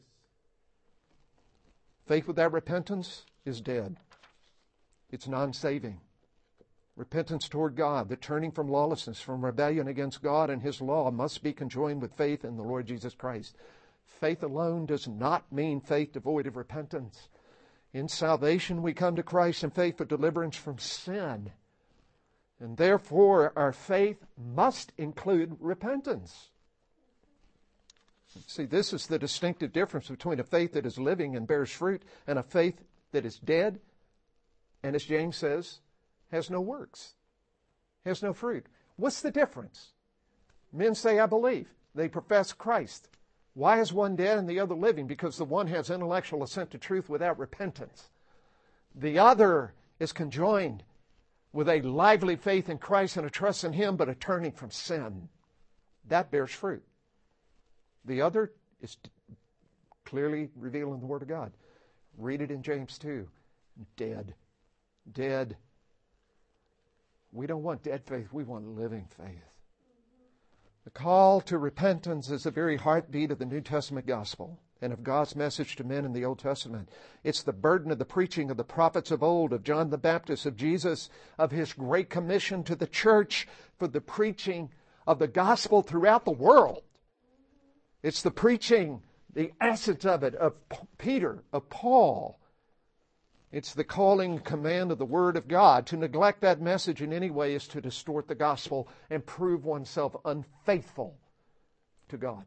Faith without repentance is dead. It's non-saving. Repentance toward God, the turning from lawlessness, from rebellion against God and His law, must be conjoined with faith in the Lord Jesus Christ. Faith alone does not mean faith devoid of repentance. In salvation, we come to Christ in faith for deliverance from sin. And therefore, our faith must include repentance. See, this is the distinctive difference between a faith that is living and bears fruit and a faith that is dead and, as James says, has no works, has no fruit. What's the difference? Men say, I believe. They profess Christ. Why is one dead and the other living? Because the one has intellectual assent to truth without repentance. The other is conjoined with a lively faith in Christ and a trust in Him, but a turning from sin. That bears fruit. The other is clearly revealed in the Word of God. Read it in James two. Dead. Dead. We don't want dead faith. We want living faith. The call to repentance is the very heartbeat of the New Testament gospel and of God's message to men in the Old Testament. It's the burden of the preaching of the prophets of old, of John the Baptist, of Jesus, of His great commission to the church for the preaching of the gospel throughout the world. It's the preaching, the essence of it, of Peter, of Paul. It's the calling command of the Word of God. To neglect that message in any way is to distort the gospel and prove oneself unfaithful to God.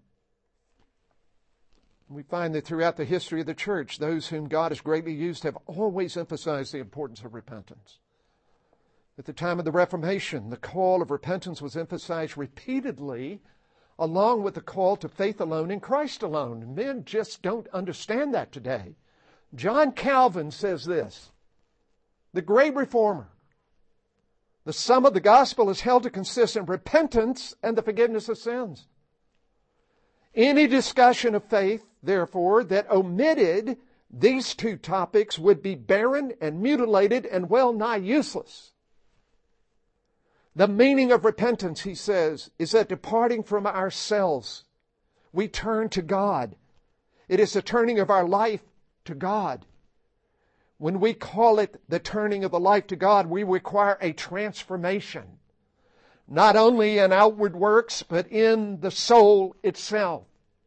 We find that throughout the history of the church, those whom God has greatly used have always emphasized the importance of repentance. At the time of the Reformation, the call of repentance was emphasized repeatedly, along with the call to faith alone in Christ alone. Men just don't understand that today. John Calvin says this, the great reformer, The sum of the gospel is held to consist in repentance and the forgiveness of sins. Any discussion of faith, therefore, that omitted these two topics would be barren and mutilated and well nigh useless. The meaning of repentance, he says, is that departing from ourselves, we turn to God. It is the turning of our life to God. When we call it the turning of the life to God, we require a transformation, not only in outward works, but in the soul itself.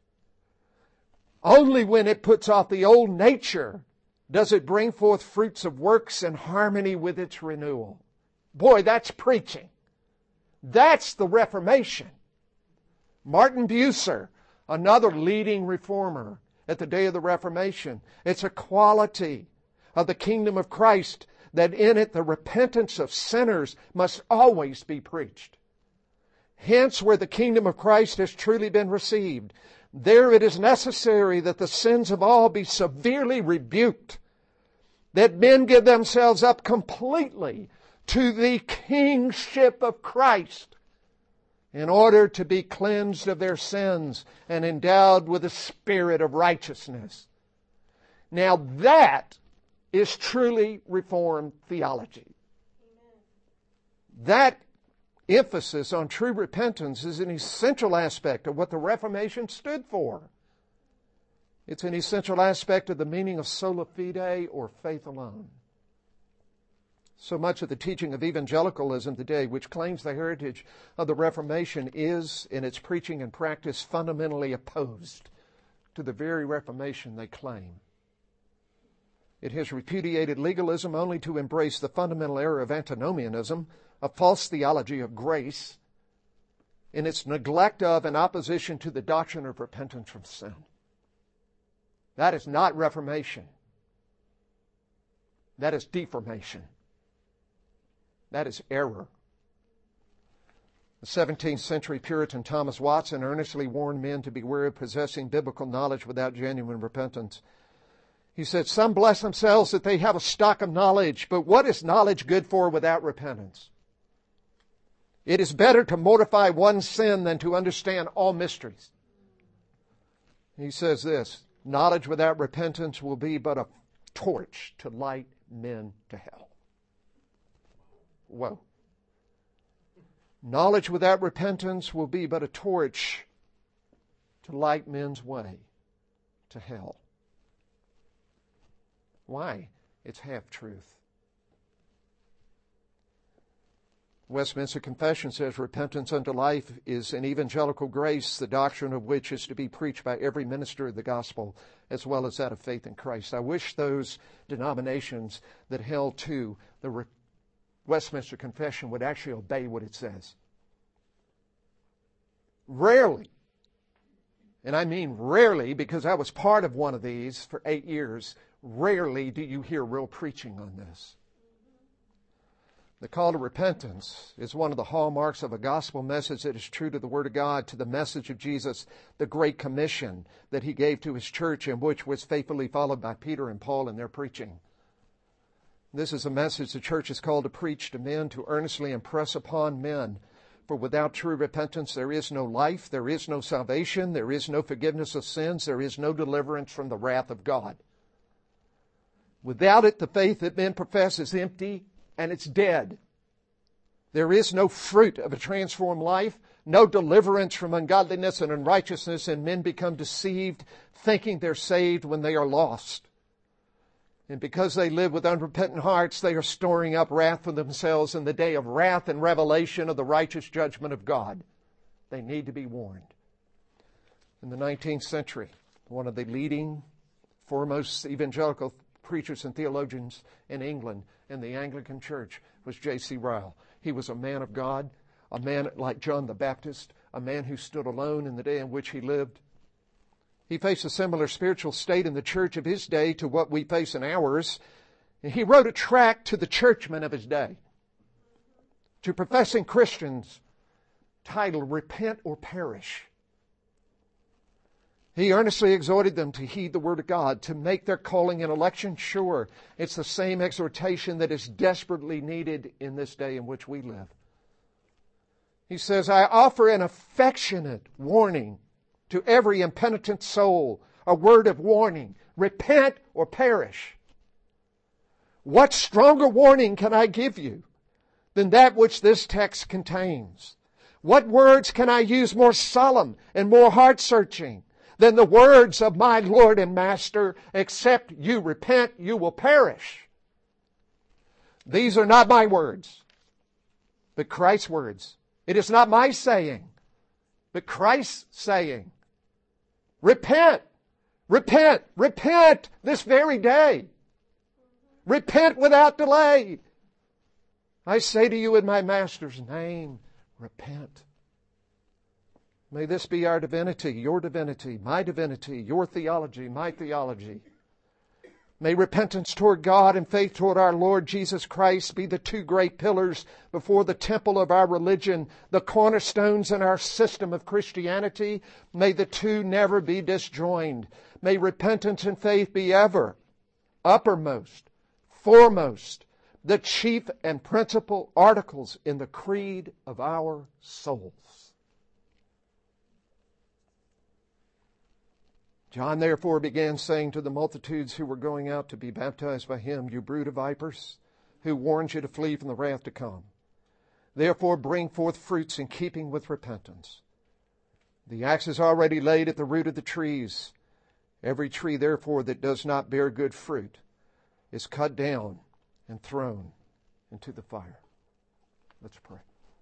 Only when it puts off the old nature does it bring forth fruits of works in harmony with its renewal. Boy, that's preaching. That's the Reformation. Martin Bucer, another leading reformer at the day of the Reformation, it's a quality of the kingdom of Christ that in it the repentance of sinners must always be preached. Hence, where the kingdom of Christ has truly been received, there it is necessary that the sins of all be severely rebuked, that men give themselves up completely to the kingship of Christ in order to be cleansed of their sins and endowed with the spirit of righteousness. Now that is truly Reformed theology. Amen. That emphasis on true repentance is an essential aspect of what the Reformation stood for. It's an essential aspect of the meaning of sola fide, or faith alone. So much of the teaching of evangelicalism today, which claims the heritage of the Reformation, is, in its preaching and practice, fundamentally opposed to the very Reformation they claim. It has repudiated legalism only to embrace the fundamental error of antinomianism, a false theology of grace, in its neglect of and opposition to the doctrine of repentance from sin. That is not Reformation. That is deformation. That is error. The seventeenth century Puritan Thomas Watson earnestly warned men to beware of possessing biblical knowledge without genuine repentance. He said, some bless themselves that they have a stock of knowledge, but what is knowledge good for without repentance? It is better to mortify one sin than to understand all mysteries. He says this, knowledge without repentance will be but a torch to light men to hell. Whoa. Knowledge without repentance will be but a torch to light men's way to hell. Why? It's half-truth. Westminster Confession says repentance unto life is an evangelical grace, the doctrine of which is to be preached by every minister of the gospel, as well as that of faith in Christ. I wish those denominations that held to the re- Westminster Confession would actually obey what it says. Rarely, and I mean rarely, because I was part of one of these for eight years, rarely do you hear real preaching on this. The call to repentance is one of the hallmarks of a gospel message that is true to the Word of God, to the message of Jesus, the Great Commission that He gave to His church, and which was faithfully followed by Peter and Paul in their preaching. This is a message the church is called to preach to men, to earnestly impress upon men. For without true repentance, there is no life, there is no salvation, there is no forgiveness of sins, there is no deliverance from the wrath of God. Without it, the faith that men profess is empty and it's dead. There is no fruit of a transformed life, no deliverance from ungodliness and unrighteousness, and men become deceived, thinking they're saved when they are lost. And because they live with unrepentant hearts, they are storing up wrath for themselves in the day of wrath and revelation of the righteous judgment of God. They need to be warned. In the nineteenth century, one of the leading, foremost evangelical preachers and theologians in England in the Anglican Church was J C Ryle. He was a man of God, a man like John the Baptist, a man who stood alone in the day in which he lived. He faced a similar spiritual state in the church of his day to what we face in ours. And he wrote a tract to the churchmen of his day, to professing Christians, titled Repent or Perish. He earnestly exhorted them to heed the word of God, to make their calling and election sure. It's the same exhortation that is desperately needed in this day in which we live. He says, I offer an affectionate warning to every impenitent soul, a word of warning. Repent or perish. What stronger warning can I give you than that which this text contains? What words can I use more solemn and more heart-searching than the words of my Lord and Master, except you repent, you will perish? These are not my words, but Christ's words. It is not my saying, but Christ's saying. Repent, repent, repent this very day. Repent without delay. I say to you in my Master's name, repent. May this be our divinity, your divinity, my divinity, your theology, my theology. May repentance toward God and faith toward our Lord Jesus Christ be the two great pillars before the temple of our religion, the cornerstones in our system of Christianity. May the two never be disjoined. May repentance and faith be ever uppermost, foremost, the chief and principal articles in the creed of our souls. John therefore began saying to the multitudes who were going out to be baptized by him, you brood of vipers, who warns you to flee from the wrath to come. Therefore bring forth fruits in keeping with repentance. The axe is already laid at the root of the trees. Every tree therefore that does not bear good fruit is cut down and thrown into the fire. Let's pray.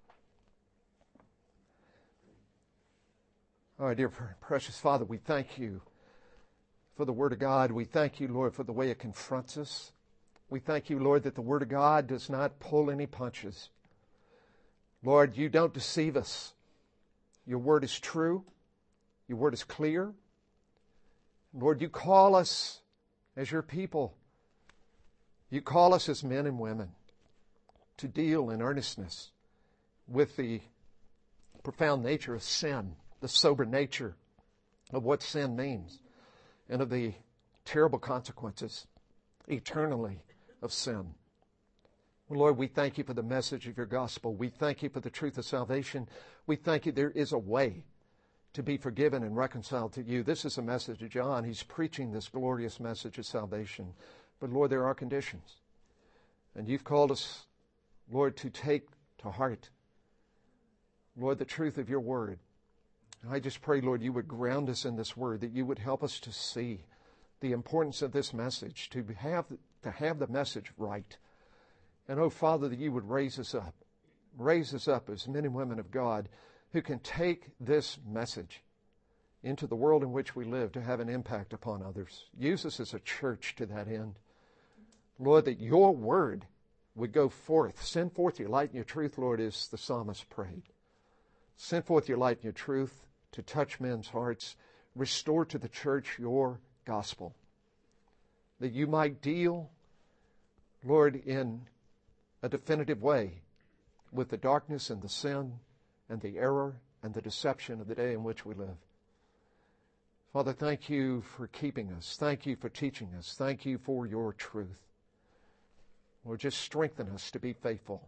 Oh, dear precious Father, we thank you for the Word of God. We thank you, Lord, for the way it confronts us. We thank you, Lord, that the Word of God does not pull any punches. Lord, you don't deceive us. Your Word is true. Your Word is clear. Lord, you call us as your people. You call us as men and women to deal in earnestness with the profound nature of sin, the sober nature of what sin means, and of the terrible consequences eternally of sin. Lord, we thank you for the message of your gospel. We thank you for the truth of salvation. We thank you there is a way to be forgiven and reconciled to you. This is a message of John. He's preaching this glorious message of salvation. But Lord, there are conditions. And you've called us, Lord, to take to heart, Lord, the truth of your word. I just pray, Lord, you would ground us in this word, that you would help us to see the importance of this message, to have, to have the message right. And, oh, Father, that you would raise us up, raise us up as men and women of God who can take this message into the world in which we live to have an impact upon others. Use us as a church to that end. Lord, that your word would go forth. Send forth your light and your truth, Lord, as the psalmist prayed. Send forth your light and your truth to touch men's hearts. Restore to the church your gospel, that you might deal, Lord, in a definitive way with the darkness and the sin and the error and the deception of the day in which we live. Father, thank you for keeping us. Thank you for teaching us. Thank you for your truth. Lord, just strengthen us to be faithful.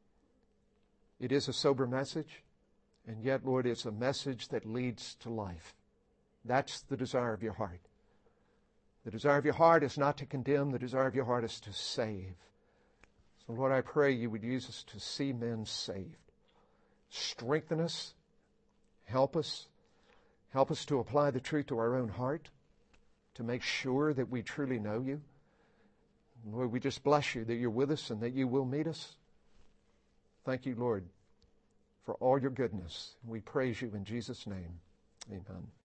It is a sober message, and yet, Lord, it's a message that leads to life. That's the desire of your heart. The desire of your heart is not to condemn. The desire of your heart is to save. So, Lord, I pray you would use us to see men saved. Strengthen us. Help us. Help us to apply the truth to our own heart, to make sure that we truly know you. Lord, we just bless you that you're with us and that you will meet us. Thank you, Lord, for all your goodness. We praise you in Jesus' name. Amen.